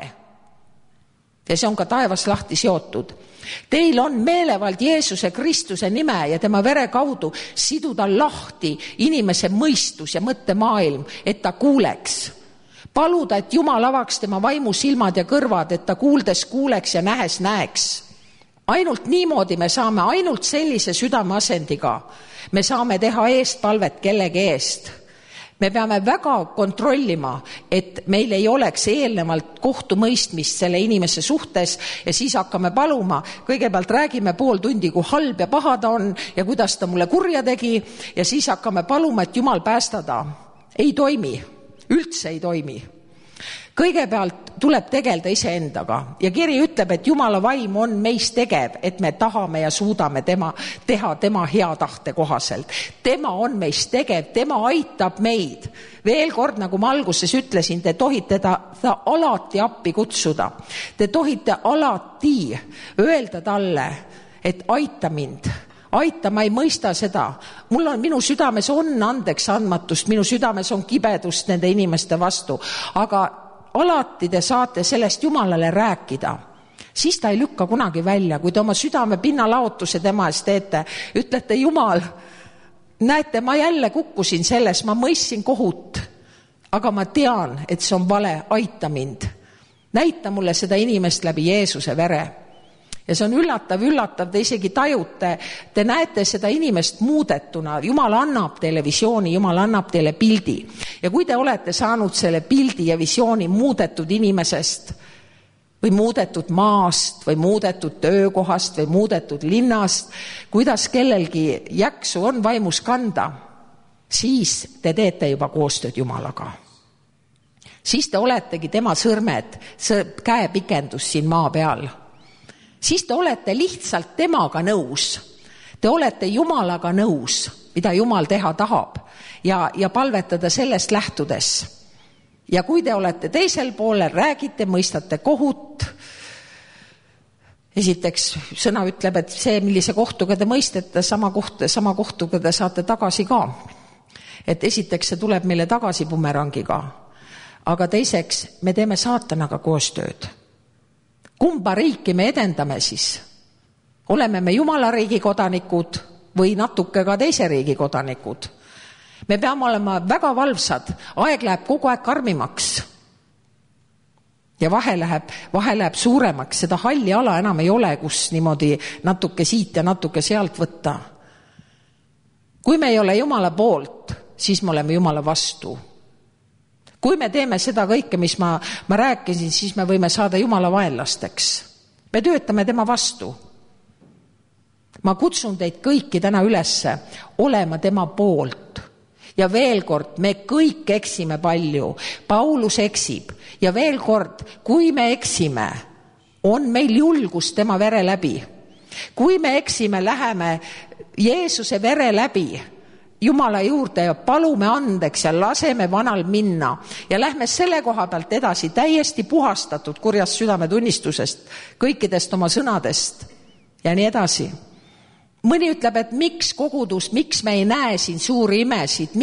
Ja see on ka taevas lahti seotud. Teil on meelevald Jeesuse Kristuse nime ja tema vere kaudu siduda lahti inimese mõistus ja mõttemaailm, et ta kuuleks. Paluda, et Jumal avaks tema vaimu silmad ja kõrvad, et ta kuuldes kuuleks ja nähes näeks. Ainult niimoodi me saame, ainult sellise südameasendiga me saame teha eestpalvet kellegi eest. Me peame väga kontrollima, et meil ei oleks eelnevalt kohtumõistmist selle inimese suhtes ja siis hakkame paluma. Kõigepealt räägime pool tundi, kui halb ja paha ta on ja kuidas ta mulle kurja tegi ja siis hakkame paluma, et Jumal päästada. Ei toimi, üldse ei toimi. Kõigepealt tuleb tegelda iseendaga ja kiri ütleb, et Jumala vaim on meis tegev, et me tahame ja suudame teha tema hea tahte kohaselt. Tema on meis tegev, tema aitab meid. Veel kord, nagu ma alguses ütlesin, te tohite ta alati appi kutsuda. Te tohite alati öelda talle, et aita mind. Aita, ma ei mõista seda. Minu südames on andeks andmatust, minu südames on kibedust nende inimeste vastu, aga alati te saate sellest Jumalale rääkida. Siis ta ei lükka kunagi välja, kui te oma südame pinnalaotuse tema eest teete. Ütlete, Jumal, näete, ma jälle kukkusin selles, ma mõistsin kohut, aga ma tean, et see on vale, aita mind. Näita mulle seda inimest läbi Jeesuse vere. Ja see on üllatav, te isegi tajute, te näete seda inimest muudetuna. Jumal annab teile visiooni, Jumal annab teile pildi. Ja kui te olete saanud selle pildi ja visiooni muudetud inimesest või muudetud maast või muudetud töökohast või muudetud linnast, kuidas kellelgi jaksu on vaimus kanda, siis te teete juba koostööd Jumalaga. Siis te oletegi tema sõrmed, käepikendus siin maa peal. Siis te olete lihtsalt temaga nõus. Te olete Jumalaga nõus, mida Jumal teha tahab ja palvetada sellest lähtudes. Ja kui te olete teisel poolel, räägite, mõistate kohut. Esiteks sõna ütleb, et see, millise kohtuga te mõistate, sama kohtuga te saate tagasi ka. Et esiteks see tuleb meile tagasi bumerangiga. Aga teiseks me teeme saatanaga koostööd. Kumba riiki me edendame siis? Oleme me Jumala riigi kodanikud või natuke ka teise riigi kodanikud? Me peame olema väga valvsad, aeg läheb kogu aeg karmimaks ja vahe läheb suuremaks, seda halli ala enam ei ole, kus niimoodi natuke siit ja natuke sealt võtta. Kui me ei ole Jumala poolt, siis me oleme Jumala vastu. Kui me teeme seda kõike, mis ma rääkisin, siis me võime saada Jumala vaenlasteks. Me töötame tema vastu. Ma kutsun teid kõiki täna ülesse olema tema poolt. Ja veel kord, me kõik eksime palju. Paulus eksib. Ja veel kord, kui me eksime, on meil julgus tema vere läbi. Kui me eksime, läheme Jeesuse vere läbi Jumala juurde ja palume andeks ja laseme vanal minna ja lähme selle koha pealt edasi täiesti puhastatud kurjast südametunnistusest, kõikidest oma sõnadest ja nii edasi. Mõni ütleb, et miks kogudus, miks me ei näe siin suuri imesid,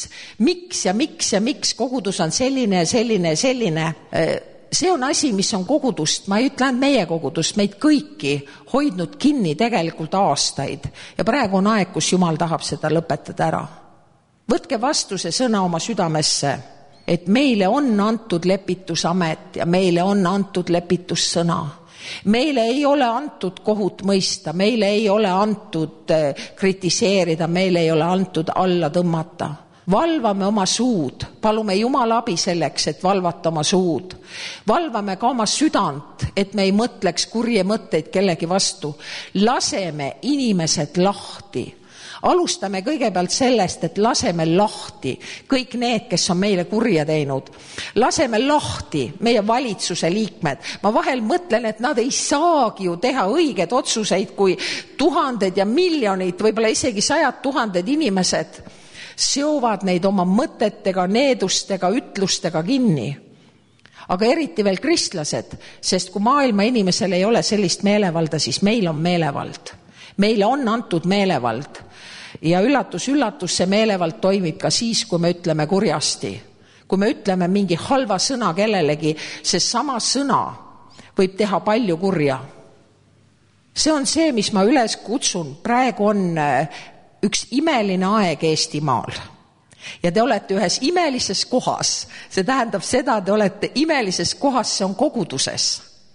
miks kogudus on selline ja selline ja selline. See on asi, mis on kogudust, ma ei ütle ainult meie kogudust, meid kõiki hoidnud kinni tegelikult aastaid ja praegu on aeg, kus Jumal tahab seda lõpetada ära. Võtke vastu see sõna oma südamesse, et meile on antud lepitusamet ja meile on antud lepitussõna. Meile ei ole antud kohut mõista, meile ei ole antud kritiseerida, meile ei ole antud alla tõmmata. Valvame oma suud, palume Jumala abi selleks, et valvata oma suud. Valvame ka oma südant, et me ei mõtleks kurje mõtteid kellegi vastu. Laseme inimesed lahti. Alustame kõigepealt sellest, et laseme lahti kõik need, kes on meile kurja teinud. Laseme lahti meie valitsuse liikmed. Ma vahel mõtlen, et nad ei saagi ju teha õiged otsuseid, kui tuhanded ja miljonid, võib-olla isegi 100 000 inimesed seovad neid oma mõtetega, needustega, ütlustega kinni. Aga eriti veel kristlased, sest kui maailma inimesel ei ole sellist meelevalda, siis meil on meelevald. Meile on antud meelevald. Ja üllatus, see meelevald toimib ka siis, kui me ütleme kurjasti. Kui me ütleme mingi halva sõna kellelegi, see sama sõna võib teha palju kurja. See on see, mis ma üles kutsun. Praegu on üks imeline aeg Eestimaal. Ja te olete ühes imelises kohas. See tähendab seda, te olete imelises kohas, see on koguduses.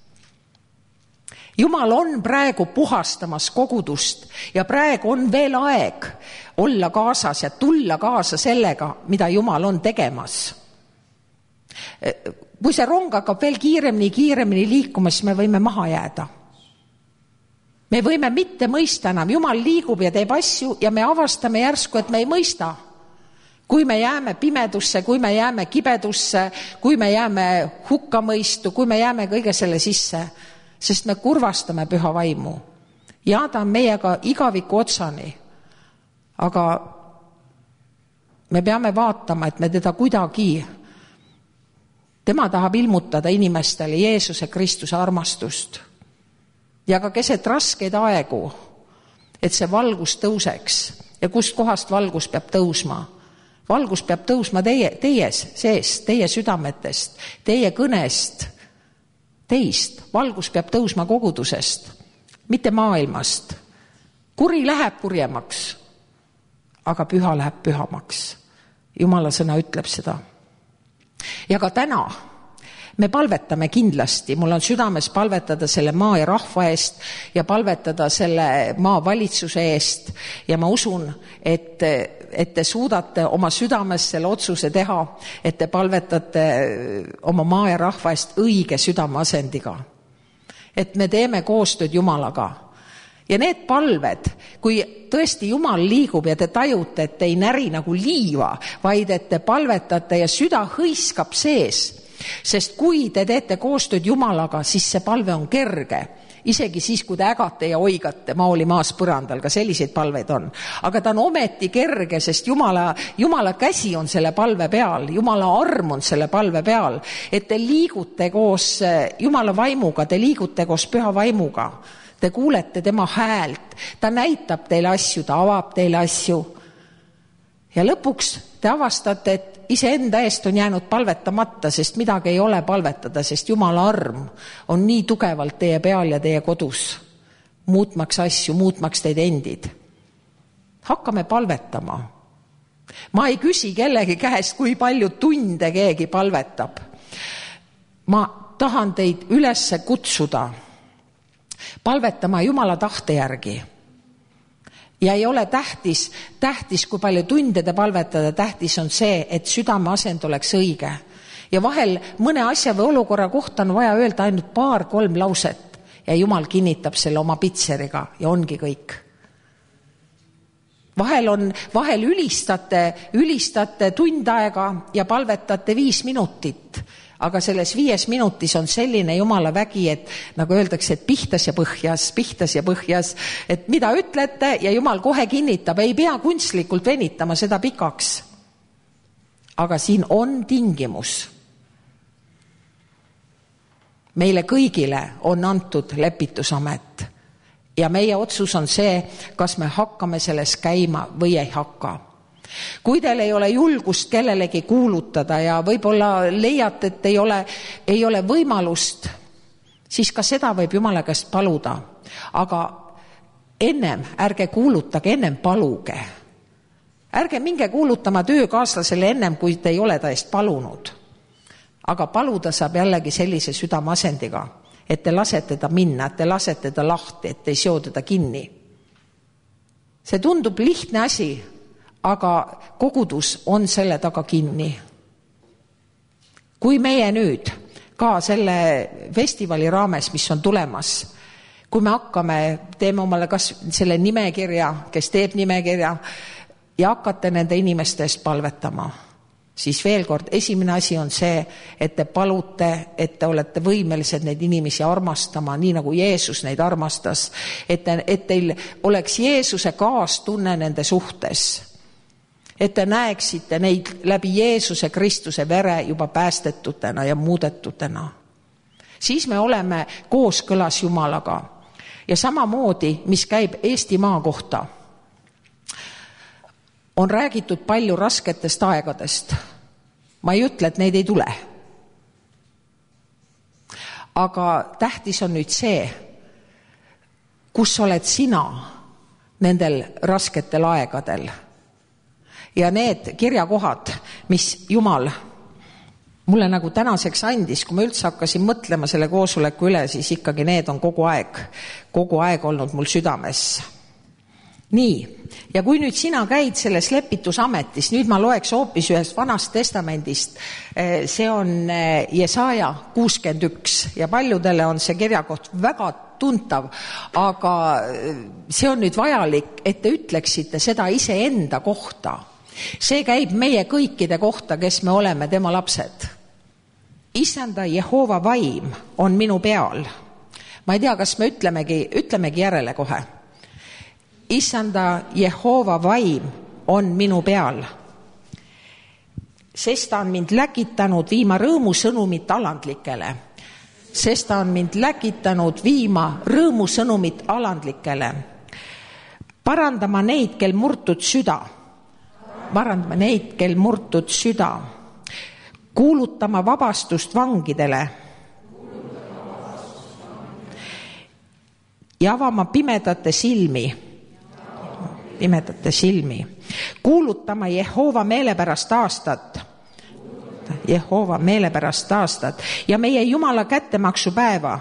Jumal on praegu puhastamas kogudust ja praegu on veel aeg olla kaasas ja tulla kaasa sellega, mida Jumal on tegemas. Kui see rong hakkab veel kiiremini liikuma, siis me võime maha jääda. Me võime mitte mõista enam. Jumal liigub ja teeb asju ja me avastame järsku, et me ei mõista. Kui me jääme pimedusse, kui me jääme kibedusse, kui me jääme hukkamõistu, kui me jääme kõige selle sisse, sest me kurvastame püha vaimu. Ja ta on meiega igaviku otsani. Aga me peame vaatama, et me teda kuidagi, tema tahab ilmutada inimestele Jeesuse Kristuse armastust. Ja ka keset raskeid aegu, et see valgus tõuseks. Ja kust kohast valgus peab tõusma? Valgus peab tõusma teie seest, teie südametest, teie kõnest, teist. Valgus peab tõusma kogudusest, mitte maailmast. Kuri läheb kurjemaks, aga püha läheb pühamaks. Jumala sõna ütleb seda. Ja ka täna me palvetame kindlasti. Mul on südames palvetada selle maa ja rahva eest ja palvetada selle maa valitsuse eest. Ja ma usun, et te suudate oma südames selle otsuse teha, et te palvetate oma maa ja rahva eest õige südameasendiga. Et me teeme koostööd Jumalaga. Ja need palved, kui tõesti Jumal liigub ja te tajute, et te ei näri nagu liiva, vaid et te palvetate ja süda hõiskab sees. Sest kui te teete koostööd Jumalaga, siis see palve on kerge. Isegi siis, kui te ägate ja oigate, maoli maas põrandal, ka selliseid palveid on. Aga ta on ometi kerge, sest Jumala käsi on selle palve peal, Jumala arm on selle palve peal, et te liigute koos Jumala vaimuga, te liigute koos püha vaimuga. Te kuulete tema häält, ta näitab teile asju, ta avab teile asju. Ja lõpuks te avastate, et iseenda eest on jäänud palvetamata, sest midagi ei ole palvetada, sest Jumala arm on nii tugevalt teie peal ja teie kodus, muutmaks asju, muutmaks teid endid. Hakkame palvetama. Ma ei küsi kellegi käest, kui palju tunde keegi palvetab. Ma tahan teid üles kutsuda palvetama Jumala tahte järgi. Ja ei ole tähtis, kui palju tunde te palvetada, tähtis on see, et südame asend oleks õige. Ja vahel mõne asja või olukorra kohta on vaja öelda ainult 2-3 lauset ja Jumal kinnitab selle oma pitseriga ja ongi kõik. Vahel ülistate tund aega ja palvetate 5 minutit, aga selles 5 minutis on selline Jumala vägi, et nagu öeldakse, et pihtas ja põhjas, et mida ütlete ja Jumal kohe kinnitab, ei pea kunstlikult venitama seda pikaks. Aga siin on tingimus. Meile kõigile on antud lepitusamet ja meie otsus on see, kas me hakkame selles käima või ei hakka. Kui teil ei ole julgust kellelegi kuulutada ja võib-olla leiate, et ei ole võimalust, siis ka seda võib Jumala käest paluda. Aga ennem ärge kuulutage, ennem paluge. Ärge minge kuulutama töökaaslasele ennem, kui te ei ole ta eest palunud. Aga paluda saab jällegi sellise südameasendiga, et te lasete ta minna, et te lasete ta lahti, et ei seo teda kinni. See tundub lihtne asi, aga kogudus on selle taga kinni. Kui meie nüüd ka selle festivali raames, mis on tulemas, kui me hakkame, teeme omale kas selle nimekirja, kes teeb nimekirja ja hakkate nende inimeste eest palvetama, siis veel kord, esimene asi on see, et te palute, et te olete võimelised neid inimesi armastama, nii nagu Jeesus neid armastas, et teil oleks Jeesuse kaastunne nende suhtes, et te näeksite neid läbi Jeesuse Kristuse vere juba päästetutena ja muudetutena. Siis me oleme kooskõlas Jumalaga. Ja samamoodi, mis käib Eestimaa kohta, on räägitud palju rasketest aegadest. Ma ei ütle, et neid ei tule. Aga tähtis on nüüd see, kus oled sina nendel rasketel aegadel. Ja need kirjakohad, mis Jumal mulle nagu tänaseks andis, kui ma üldse hakkasin mõtlema selle koosoleku üle, siis ikkagi need on kogu aeg olnud mul südames. Nii, ja kui nüüd sina käid selles lepitusametis, nüüd ma loeks hoopis ühest Vanast Testamendist, see on Jesaja 61 ja paljudele on see kirjakoht väga tuntav, aga see on nüüd vajalik, et te ütleksite seda iseenda kohta. See käib meie kõikide kohta, kes me oleme tema lapsed. Issanda Jehova vaim on minu peal. Ma ei tea, kas me ütlemegi järele kohe. Issanda Jehova vaim on minu peal. Sest ta on mind läkitanud viima rõõmusõnumit alandlikele. Sest ta on mind läkitanud viima rõõmusõnumit alandlikele. Parandama neid, kel murtud süda. Parandama neid, kel murtud süda. Kuulutama vabastust vangidele. Ja avama pimedate silmi. Pimedate silmi. Kuulutama Jehova meelepärast aastat. Jehova meelepärast aastat. Ja meie Jumala kättemaksu päeva.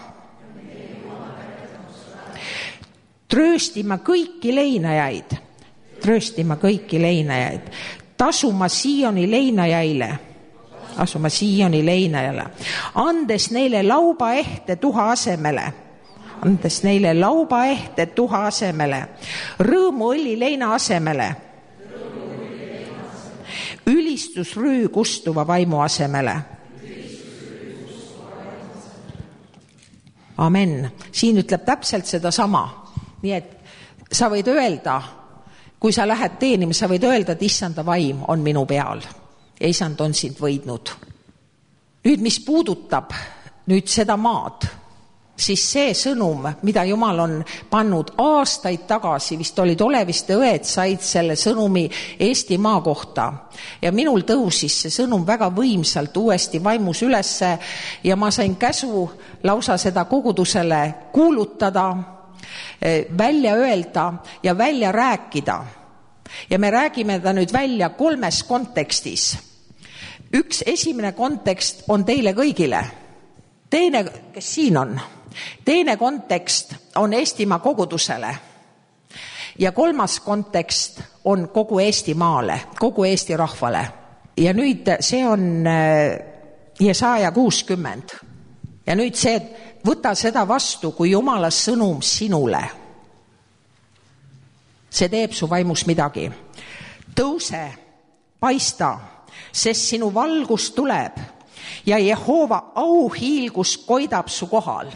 Trööstima kõiki leinajaid. Trööstima kõiki leinajaid. Tasuma Sioni leinajaile. Asuma Sioni leinajale. Andes neile lauba ehte tuha asemele. Andes neile lauba ehte tuha asemele. Rõõmuõli leina asemele. Ülistusrüü kustuva vaimu asemele. Amen. Siin ütleb täpselt seda sama. Nii et sa võid öelda, kui sa lähed teenima, sa võid öelda, et issanda vaim on minu peal. Ja isand on sind võidnud. Nüüd, mis puudutab nüüd seda maad, siis see sõnum, mida Jumal on pannud aastaid tagasi, vist olid Oleviste õed, said selle sõnumi Eesti maa kohta. Ja minul tõusis see sõnum väga võimsalt uuesti vaimus ülesse ja ma sain käsu lausa seda kogudusele kuulutada, välja öelda ja välja rääkida. Ja me räägime ta nüüd välja 3 kontekstis. Üks esimene kontekst on teile kõigile. Teine, kes siin on? Teine kontekst on Eestimaa kogudusele. Ja 3. kontekst on kogu Eestimaale, kogu Eesti rahvale. Ja nüüd see on Jesaja 60. Ja nüüd see, võta seda vastu kui Jumala sõnum sinule. See teeb su vaimus midagi. Tõuse, paista, sest sinu valgus tuleb ja Jehova auhiilgus koidab su kohal.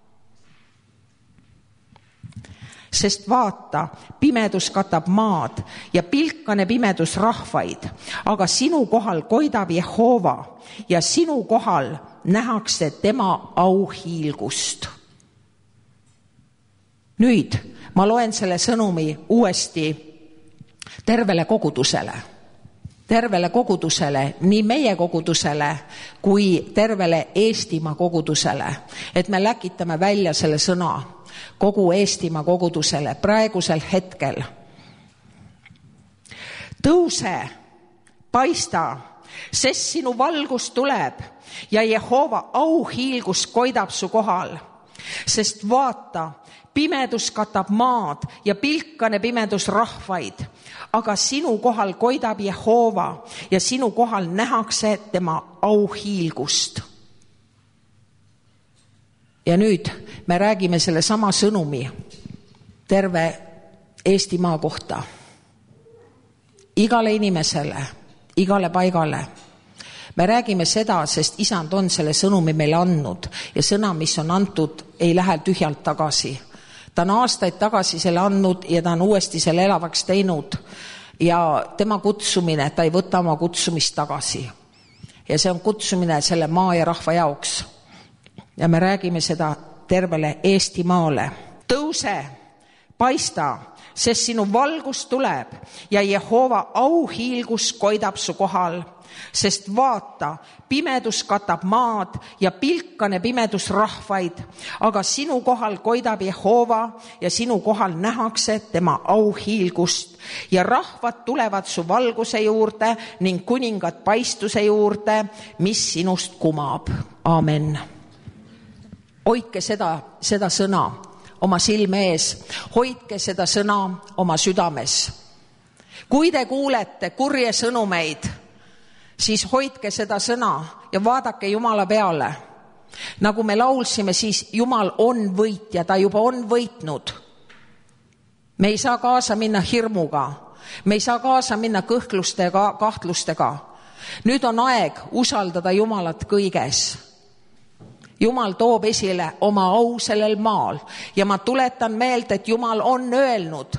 Sest vaata, pimedus katab maad ja pilkane pimedus rahvaid, aga sinu kohal koidab Jehova ja sinu kohal nähakse tema auhiilgust. Nüüd ma loen selle sõnumi uuesti tervele kogudusele. Tervele kogudusele, nii meie kogudusele kui tervele Eestimaa kogudusele. Et me läkitame välja selle sõna kogu Eestimaa kogudusele praegusel hetkel. Tõuse, paista, sest sinu valgus tuleb ja Jehova auhiilgus koidab su kohal. Sest vaata, pimedus katab maad ja pilkane pimedus rahvaid, aga sinu kohal koidab Jehova ja sinu kohal nähakse tema auhiilgust. Ja nüüd me räägime selle sama sõnumi terve Eestimaa kohta. Igale inimesele, igale paigale. Me räägime seda, sest Isand on selle sõnumi meile andnud ja sõna, mis on antud, ei lähe tühjalt tagasi. Ta on aastaid tagasi selle andnud ja ta on uuesti selle elavaks teinud ja tema kutsumine, ta ei võta oma kutsumist tagasi. Ja see on kutsumine selle maa ja rahva jaoks. Ja me räägime seda tervele Eestimaale. Tõuse, paista, sest sinu valgus tuleb ja Jehova auhiilgus koidab su kohal. Sest vaata, pimedus katab maad ja pilkane pimedus rahvaid, aga sinu kohal koidab Jehova ja sinu kohal nähakse tema auhiilgust ja rahvad tulevad su valguse juurde ning kuningad paistuse juurde, mis sinust kumab. Aamen. Hoidke seda sõna oma silme ees, hoidke seda sõna oma südames. Kui te kuulete kurje sõnumeid, siis hoidke seda sõna ja vaadake Jumala peale. Nagu me laulsime, siis Jumal on võitja, ta juba on võitnud. Me ei saa kaasa minna hirmuga, me ei saa kaasa minna kõhklustega, kahtlustega. Nüüd on aeg usaldada Jumalat kõiges. Jumal toob esile oma au sellel maal ja ma tuletan meelde, et Jumal on öelnud,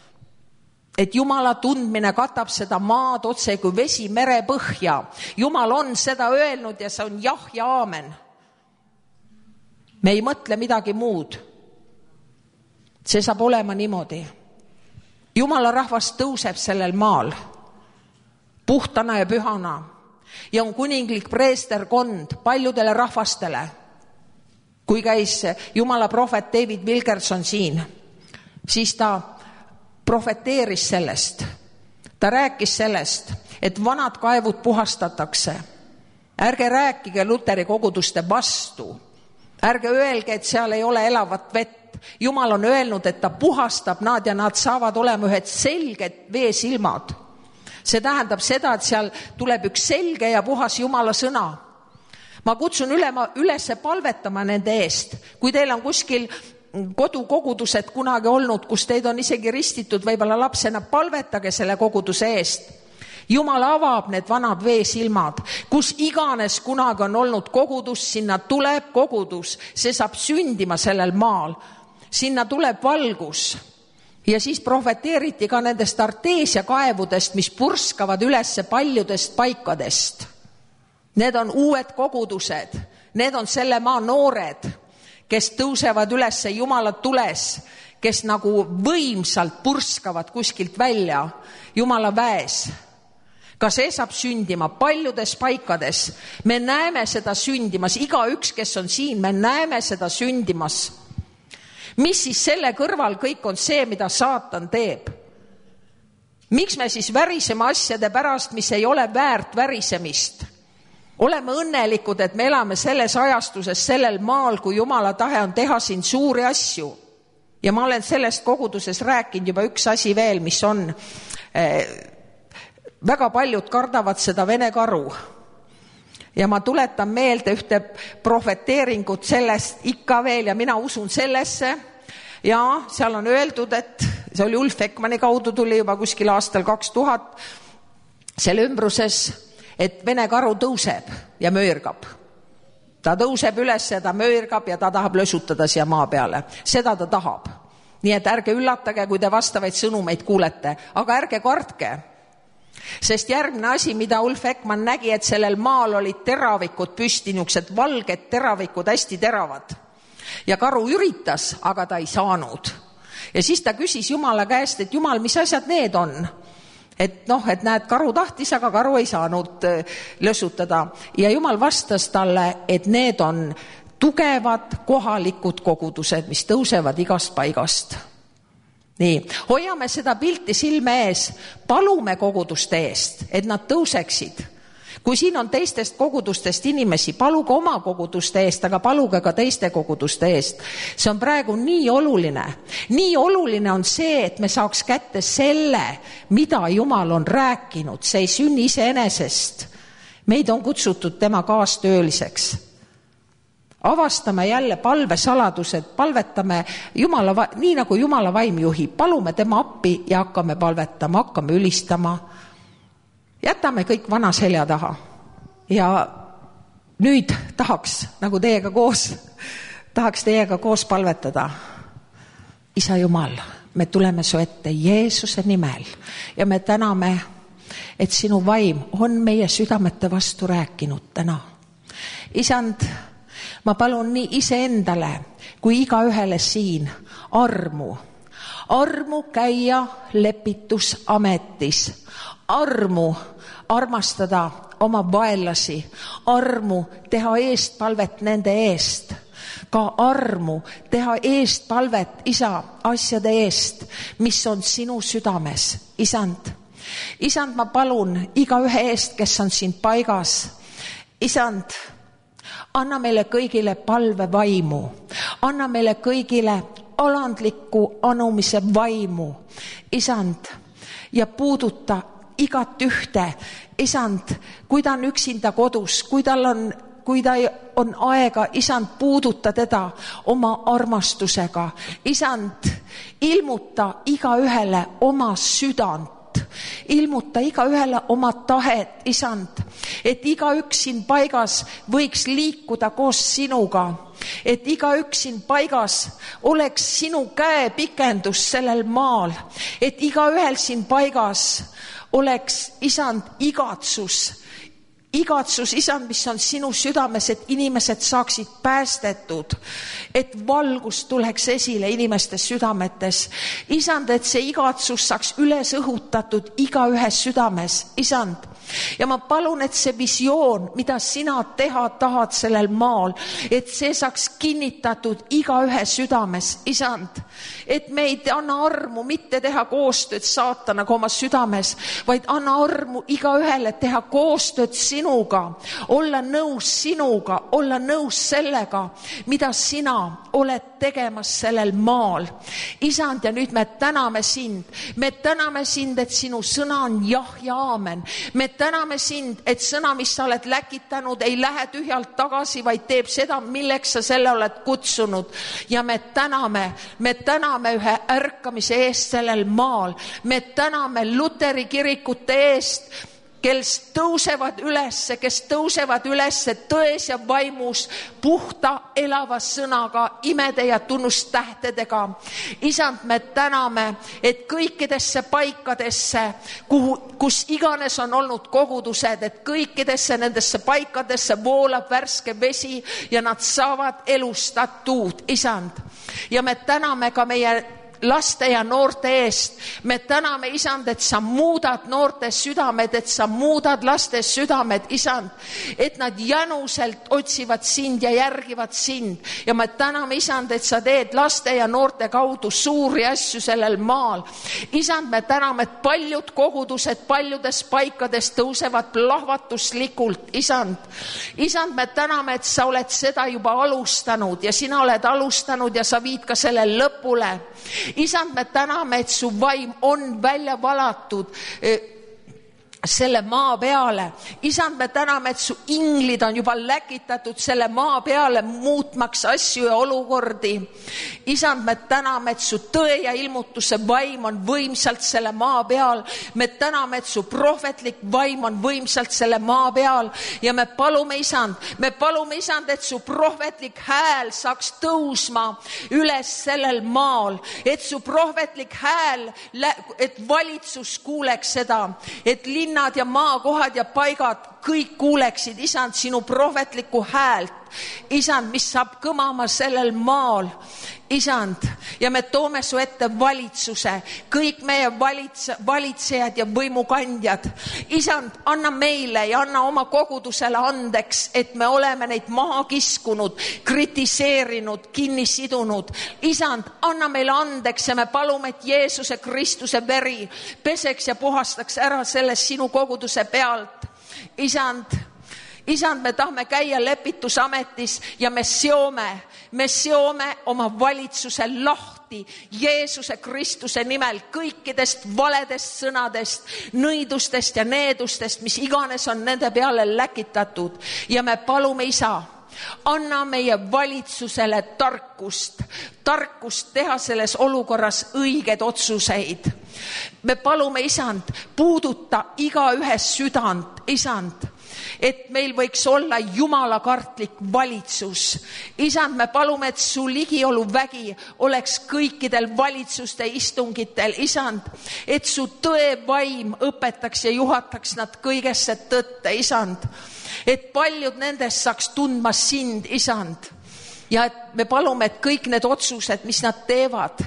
et Jumala tundmine katab seda maad otse kui vesi mere põhja. Jumal on seda öelnud ja see on jah ja aamen. Me ei mõtle midagi muud. See saab olema niimoodi. Jumala rahvas tõuseb sellel maal puhtana ja pühana ja on kuninglik preesterkond paljudele rahvastele. Kui käis Jumala prohvet David Wilkerson siin, siis ta profeteeris sellest. Ta rääkis sellest, et vanad kaevud puhastatakse. Ärge rääkige Luteri koguduste vastu. Ärge öelge, et seal ei ole elavat vett. Jumal on öelnud, et ta puhastab nad ja nad saavad olema ühed selged veesilmad. See tähendab seda, et seal tuleb üks selge ja puhas Jumala sõna. Ma kutsun üles palvetama nende eest. Kui teil on kuskil kodukogudused kunagi olnud, kus teid on isegi ristitud võib-olla lapsena, palvetage selle koguduse eest. Jumal avab need vanad veesilmad, kus iganes kunagi on olnud kogudus, sinna tuleb kogudus, see saab sündima sellel maal, sinna tuleb valgus. Ja siis profeteeriti ka nendest Arteesia kaevudest, mis purskavad ülesse paljudest paikadest. Need on uued kogudused, need on selle maa noored, kes tõusevad ülesse Jumala tules, kes nagu võimsalt purskavad kuskilt välja Jumala väes. Ka see saab sündima paljudes paikades. Me näeme seda sündimas, igaüks, kes on siin, me näeme seda sündimas. Mis siis selle kõrval kõik on see, mida saatan teeb? Miks me siis väriseme asjade pärast, mis ei ole väärt värisemist? Oleme õnnelikud, et me elame selles ajastuses, sellel maal, kui Jumala tahe on teha siin suuri asju. Ja ma olen sellest koguduses rääkinud juba üks asi veel, mis on, väga paljud kardavad seda Vene karu. Ja ma tuletan meelde ühte profeteeringut sellest ikka veel ja mina usun sellesse. Ja seal on öeldud, et see oli Ulf Ekmani kaudu tuli juba kuskil aastal 2000 selle ümbruses, et Vene karu tõuseb ja möörgab. Ta tõuseb üles ja ta möörgab ja ta tahab lösutada siia maa peale. Seda ta tahab. Nii et ärge üllatage, kui te vastavaid sõnumeid kuulete, aga ärge kartke. Sest järgmine asi, mida Ulf Ekman nägi, et sellel maal olid teravikud püsti, niisugused valged teravikud, hästi teravad. Ja karu üritas, aga ta ei saanud. Ja siis ta küsis Jumala käest, et Jumal, mis asjad need on? Et näed, karu tahtis, aga karu ei saanud lösutada. Ja Jumal vastas talle, et need on tugevad kohalikud kogudused, mis tõusevad igast paigast. Nii, hoiame seda pilti silme ees, palume koguduste eest, et nad tõuseksid. Kui siin on teistest kogudustest inimesi, paluge oma koguduste eest, aga paluge ka teiste koguduste eest. See on praegu nii oluline. Nii oluline on see, et me saaks kätte selle, mida Jumal on rääkinud. See ei sünni iseenesest. Meid on kutsutud tema kaastööliseks. avastame jälle palvesaladused, palvetame Jumala, nii nagu Jumala vaim juhib, palume tema appi ja hakkame palvetama, hakkame ülistama. Jätame kõik vana selja taha ja nüüd tahaks teiega koos palvetada. Isa Jumal, me tuleme su ette Jeesuse nimel ja me täname, et sinu vaim on meie südamete vastu rääkinud täna. Isand, ma palun nii iseendale kui igaühele siin armu käia lepitusametis, armu armastada oma vaenlasi, armu teha eestpalvet nende eest, ka armu teha eestpalvet, Isa, asjade eest, mis on sinu südames. Isand, ma palun igaühe eest, kes on siin paigas. Isand, anna meile kõigile palvevaimu, anna meile kõigile alandliku anumise vaimu, Isand, ja puuduta igat ühte. Isand, kui ta on üksinda kodus, kui ta on aega, Isand, puuduta teda oma armastusega. Isand, ilmuta igaühele oma südant, ilmuta igaühele oma tahet, Isand, et igaüks siin paigas võiks liikuda koos sinuga, et igaüks siin paigas oleks sinu käe pikendus sellel maal, et igaühel siin paigas oleks, Isand, igatsus, Isand, mis on sinu südames, et inimesed saaksid päästetud, et valgus tuleks esile inimeste südametes. Isand, et see igatsus saaks üles õhutatud igaühe südames, Isand. Ja ma palun, et see visioon, mida sina teha tahad sellel maal, et see saaks kinnitatud igaühe südames, Isand. Et me ei anna armu mitte teha koostööd saatanaga oma südames, vaid anna armu igaühele teha koostööd sinuga, olla nõus sinuga, olla nõus sellega, mida sina oled tegemas sellel maal. Isand, ja nüüd me täname sind, et sinu sõna on jah ja aamen. Me täname sind, et sõna, mis sa oled läkitanud, ei lähe tühjalt tagasi, vaid teeb seda, milleks sa selle oled kutsunud. Ja me täname ühe ärkamise eest sellel maal. Me täname Luteri kirikute eest, kes tõusevad üles tões ja vaimus, puhta elava sõnaga, imede ja tunnustähtedega. Isand, me täname, et kõikidesse paikadesse, kus iganes on olnud kogudused, et kõikidesse nendesse paikadesse voolab värske vesi ja nad saavad elustatud, Isand. Ja me täname ka meie laste ja noorte eest. Me täname, Isand, et sa muudad noorte südamed, et sa muudad laste südamed, Isand, et nad jänuselt otsivad sind ja järgivad sind. Ja me täname, Isand, et sa teed laste ja noorte kaudu suuri asju sellel maal. Isand, me täname, et paljud kogudused paljudes paikades tõusevad plahvatuslikult, Isand. Isand, me täname, et sa oled seda juba alustanud ja sina oled alustanud ja sa viid ka selle lõpule. Isand, me täname, et su vaim on välja valatud selle maa peale. Isand, me täname, et su inglid on juba läkitatud selle maa peale, muutmaks asju ja olukordi. Isand, me täname, et su tõe ja ilmutuse vaim on võimsalt selle maa peal. Me täname, et su prohvetlik vaim on võimsalt selle maa peal. Ja me palume, Isand, et su prohvetlik hääl saaks tõusma üles sellel maal. Et su prohvetlik hääl, et valitsus kuuleks seda, et linnad ja maakohad ja paigad kõik kuuleksid, Isand, sinu prohvetlikku häält, Isand, mis saab kõmama sellel maal, Isand. Ja me toome su ette valitsuse, kõik meie valitsejad ja võimukandjad. Isand, anna meile ja anna oma kogudusele andeks, et me oleme neid maha kiskunud, kritiseerinud, kinni sidunud. Isand, anna meile andeks ja me palume, et Jeesuse Kristuse veri peseks ja puhastaks ära selle sinu koguduse pealt. Isand, me tahame käia lepitusametis ja me seome oma valitsuse lahti Jeesuse Kristuse nimel kõikidest valedest sõnadest, nõidustest ja needustest, mis iganes on nende peale läkitatud. Ja me palume, Isa, anna meie valitsusele tarkust teha selles olukorras õiged otsuseid. Me palume, Isand, puuduta igaühes südant, Isand, et meil võiks olla jumalakartlik valitsus. Isand, me palume, et su ligiolu vägi oleks kõikidel valitsuste istungitel, Isand, et su tõevaim õpetaks ja juhataks nad kõigesse tõtte, Isand, et paljud nendest saaks tundma sind, Isand. Ja et me palume, et kõik need otsused, mis nad teevad,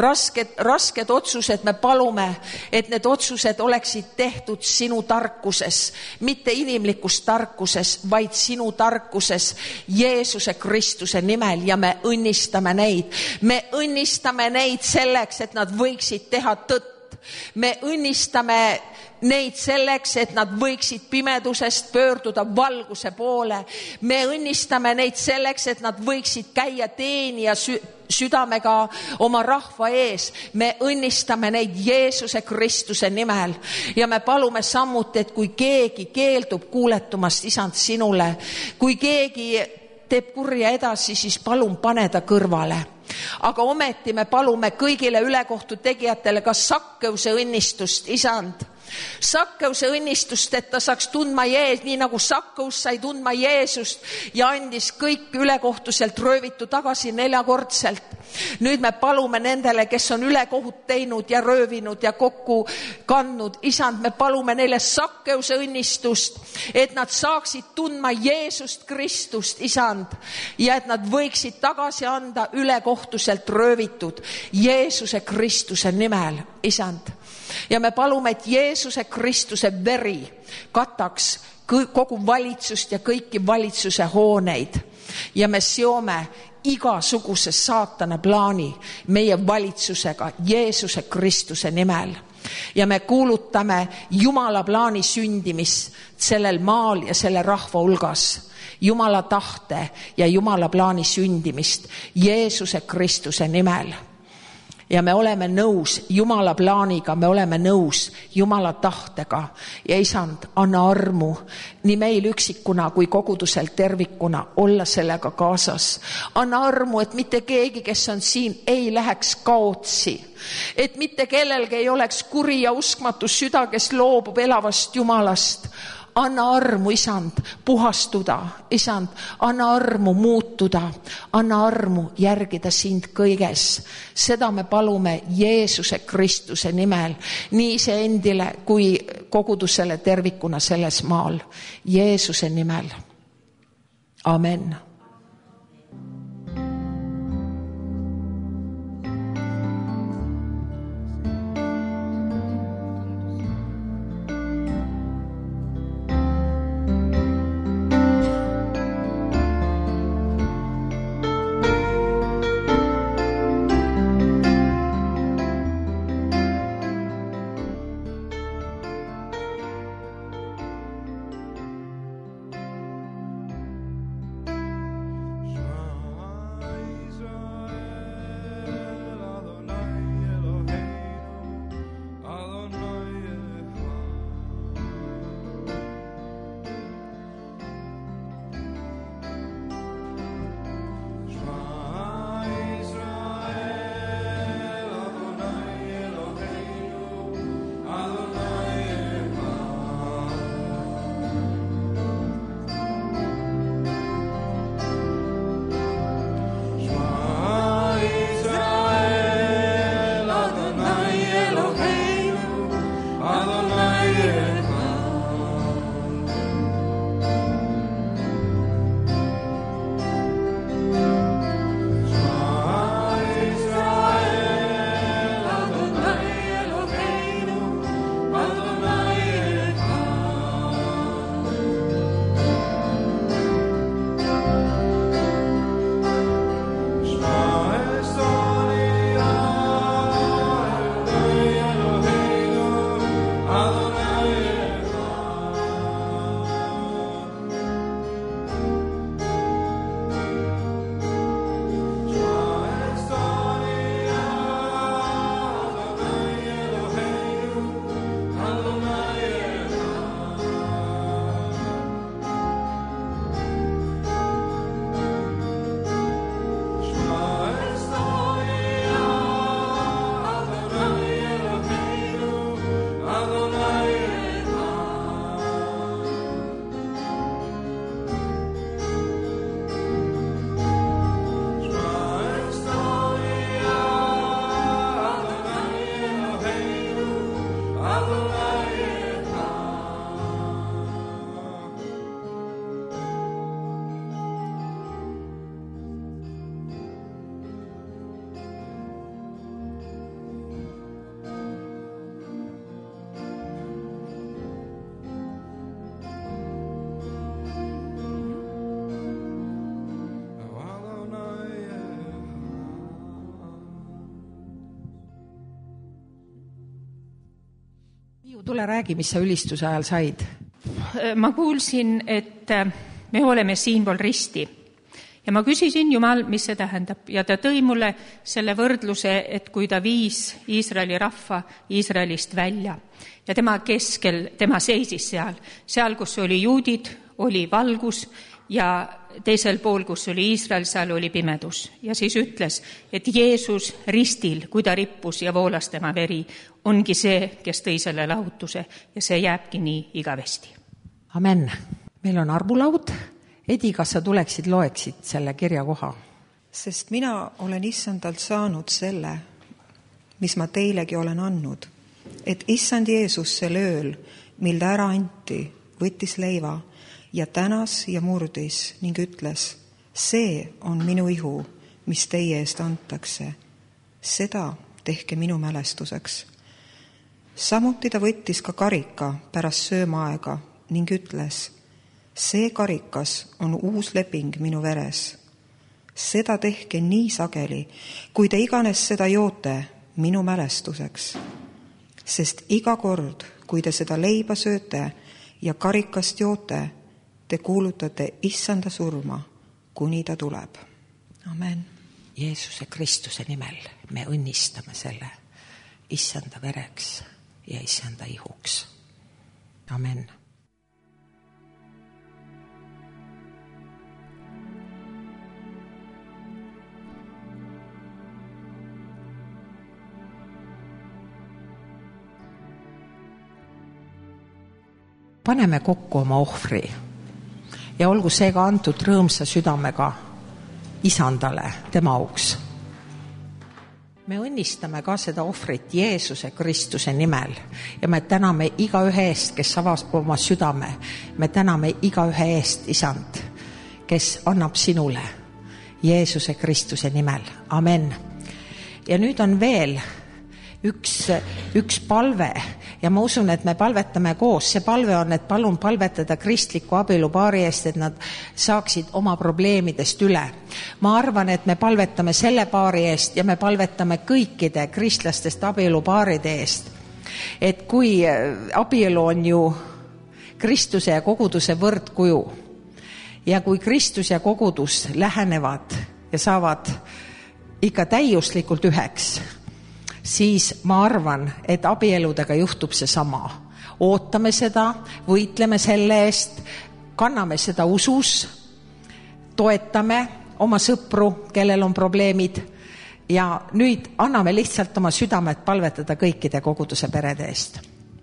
rasked otsused, me palume, et need otsused oleksid tehtud sinu tarkuses, mitte inimlikus tarkuses, vaid sinu tarkuses Jeesuse Kristuse nimel. Ja me õnnistame neid. Me õnnistame neid selleks, et nad võiksid teha tõtt. Me õnnistame neid selleks, et nad võiksid pimedusest pöörduda valguse poole. Me õnnistame neid selleks, et nad võiksid käia teenija südamega oma rahva ees. Me õnnistame neid Jeesuse Kristuse nimel. Ja me palume samuti, et kui keegi keeldub kuuletumast, Isand, sinule, kui keegi teeb kurja edasi, siis palun pane ta kõrvale. Aga ometi me palume kõigile ülekohtu tegijatele ka Sakkeuse õnnistust, Isand. Sakkeuse õnnistust, et ta saaks tundma nii nagu Sakkeus sai tundma Jeesust ja andis kõik ülekohtuselt röövitu tagasi 4-kordselt. Nüüd me palume nendele, kes on ülekohut teinud ja röövinud ja kokku kandnud, Isand, me palume neile Sakkeuse õnnistust, et nad saaksid tundma Jeesust Kristust, Isand, ja et nad võiksid tagasi anda ülekohtuselt röövitud Jeesuse Kristuse nimel, Isand. Ja me palume, et Jeesuse Kristuse veri kataks kogu valitsust ja kõiki valitsuse hooneid. Ja me seome igasuguse saatana plaani meie valitsusega Jeesuse Kristuse nimel. Ja me kuulutame Jumala plaani sündimist sellel maal ja selle rahva hulgas. Jumala tahte ja Jumala plaani sündimist Jeesuse Kristuse nimel. Ja me oleme nõus Jumala plaaniga, me oleme nõus Jumala tahtega. Ja Isand, anna armu nii meil üksikuna kui kogudusel tervikuna olla sellega kaasas. Anna armu, et mitte keegi, kes on siin, ei läheks kaotsi. Et mitte kellelgi ei oleks kuri ja uskmatu süda, kes loobub elavast Jumalast. Anna armu, Isand, puhastuda, Isand, anna armu muutuda, anna armu järgida sind kõiges. Seda me palume Jeesuse Kristuse nimel, nii iseendile kui kogudusele tervikuna selles maal. Jeesuse nimel. Amen. Adonai Tule räägi, mis sa ülistuse ajal said. Ma kuulsin, et me oleme siinpool risti ja ma küsisin Jumal, mis see tähendab ja ta tõi mulle selle võrdluse, et kui ta viis Iisraeli rahva Iisraelist välja ja tema keskel, tema seisis seal, kus oli juudid, oli valgus ja teisel pool, kus oli Iisrael, seal oli pimedus. Ja siis ütles, et Jeesus ristil, kui ta rippus ja voolas tema veri, ongi see, kes tõi selle lahutuse ja see jääbki nii igavesti. Amen. Meil on armulaud. Edi, kas sa tuleksid, loeksid selle kirjakoha? Sest mina olen issandalt saanud selle, mis ma teilegi olen andnud, et issand Jeesus sel ööl, mil ta ära anti, võttis leiva ja tänas ja murdis ning ütles, see on minu ihu, mis teie eest antakse. Seda tehke minu mälestuseks. Samuti ta võttis ka karika pärast söömaaega ning ütles, see karikas on uus leping minu veres. Seda tehke nii sageli, kui te iganes seda joote minu mälestuseks. Sest iga kord, kui te seda leiba sööte ja karikast joote, te kuulutate issanda surma, kuni ta tuleb. Amen. Jeesuse Kristuse nimel me õnnistame selle issanda vereks ja issanda ihuks. Amen. Paneme kokku oma ohvri ja olgu see ka antud rõõmsa südamega isandale, tema auks. Me õnnistame ka seda ohvrit Jeesuse Kristuse nimel ja me täname iga ühe eest, kes avas oma südame. Me täname iga ühe eest, isand, kes annab sinule Jeesuse Kristuse nimel. Amen. Ja nüüd on veel üks palve ja ma usun, et me palvetame koos. See palve on, et palun palvetada kristliku abielupaari eest, et nad saaksid oma probleemidest üle. Ma arvan, et me palvetame selle paari eest ja me palvetame kõikide kristlastest abielupaaride eest. Et kui abielu on ju Kristuse ja koguduse võrdkuju ja kui Kristus ja kogudus lähenevad ja saavad ikka täiuslikult üheks, siis ma arvan, et abieludega juhtub see sama. Ootame seda, võitleme selle eest, kanname seda usus, toetame oma sõpru, kellel on probleemid ja nüüd anname lihtsalt oma südamet palvetada kõikide koguduse perede eest.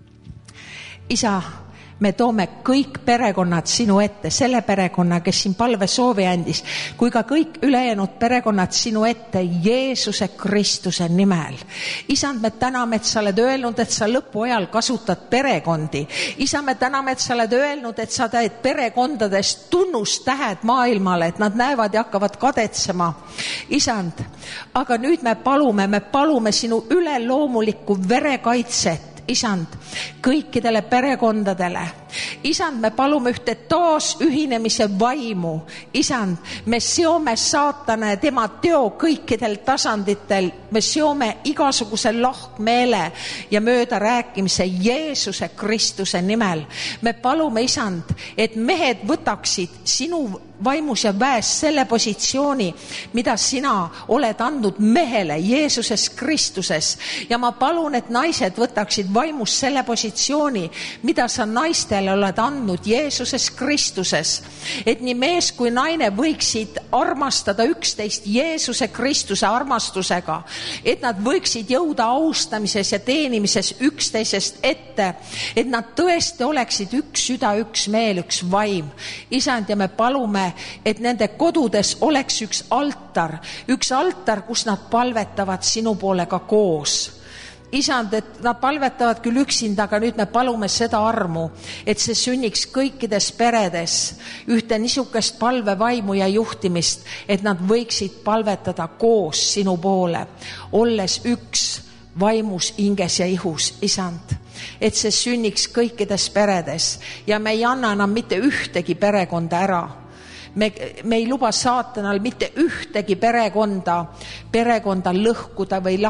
Isa, me toome kõik perekonnad sinu ette, selle perekonna, kes siin palve soovi andis, kui ka kõik ülejäänud perekonnad sinu ette Jeesuse Kristuse nimel. Isand, me täname, et sa oled öelnud, et sa lõpuajal kasutad perekondi. Isa, me täname, et sa oled öelnud, et sa teed perekondadest tunnustähed maailmale, et nad näevad ja hakkavad kadetsema. Isand, aga nüüd me palume sinu üleloomulikku verekaitset, isand, kõikidele perekondadele. Isand, me palume ühte taas ühinemise vaimu. Isand, me seome saatana ja tema teo kõikidel tasanditel. Me seome igasuguse lahkmeele ja mööda rääkimise Jeesuse Kristuse nimel. Me palume, isand, et mehed võtaksid sinu vaimus ja väes selle positsiooni, mida sina oled andnud mehele Jeesuses Kristuses. Ja ma palun, et naised võtaksid vaimus selle positsiooni, mida sa naistele oled andnud Jeesuses Kristuses. Et nii mees kui naine võiksid armastada üksteist Jeesuse Kristuse armastusega. Et nad võiksid jõuda austamises ja teenimises üksteisest ette. Et nad tõesti oleksid üks süda, üks meel, üks vaim. Isand, ja me palume, et nende kodudes oleks üks altar, kus nad palvetavad sinu poole ka koos. Isand, et nad palvetavad küll üksinda, aga nüüd me palume seda armu, et see sünniks kõikides peredes ühte niisugust palvevaimu ja juhtimist, et nad võiksid palvetada koos sinu poole, olles üks vaimus, hinges ja ihus, isand. Et see sünniks kõikides peredes ja me ei anna enam mitte ühtegi perekonda ära. Me ei luba saatanal mitte ühtegi perekonda lõhkuda või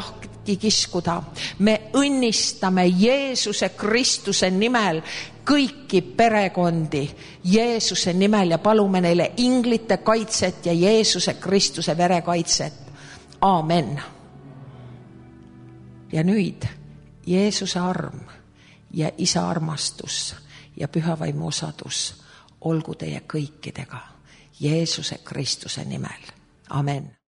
pukki kiskuda. Me õnnistame Jeesuse Kristuse nimel kõiki perekondi Jeesuse nimel ja palume neile inglite kaitset ja Jeesuse Kristuse verekaitset. Aamen. Ja nüüd Jeesuse arm ja Isa armastus ja Püha Vaimu osadus olgu teie kõikidega Jeesuse Kristuse nimel. Amen.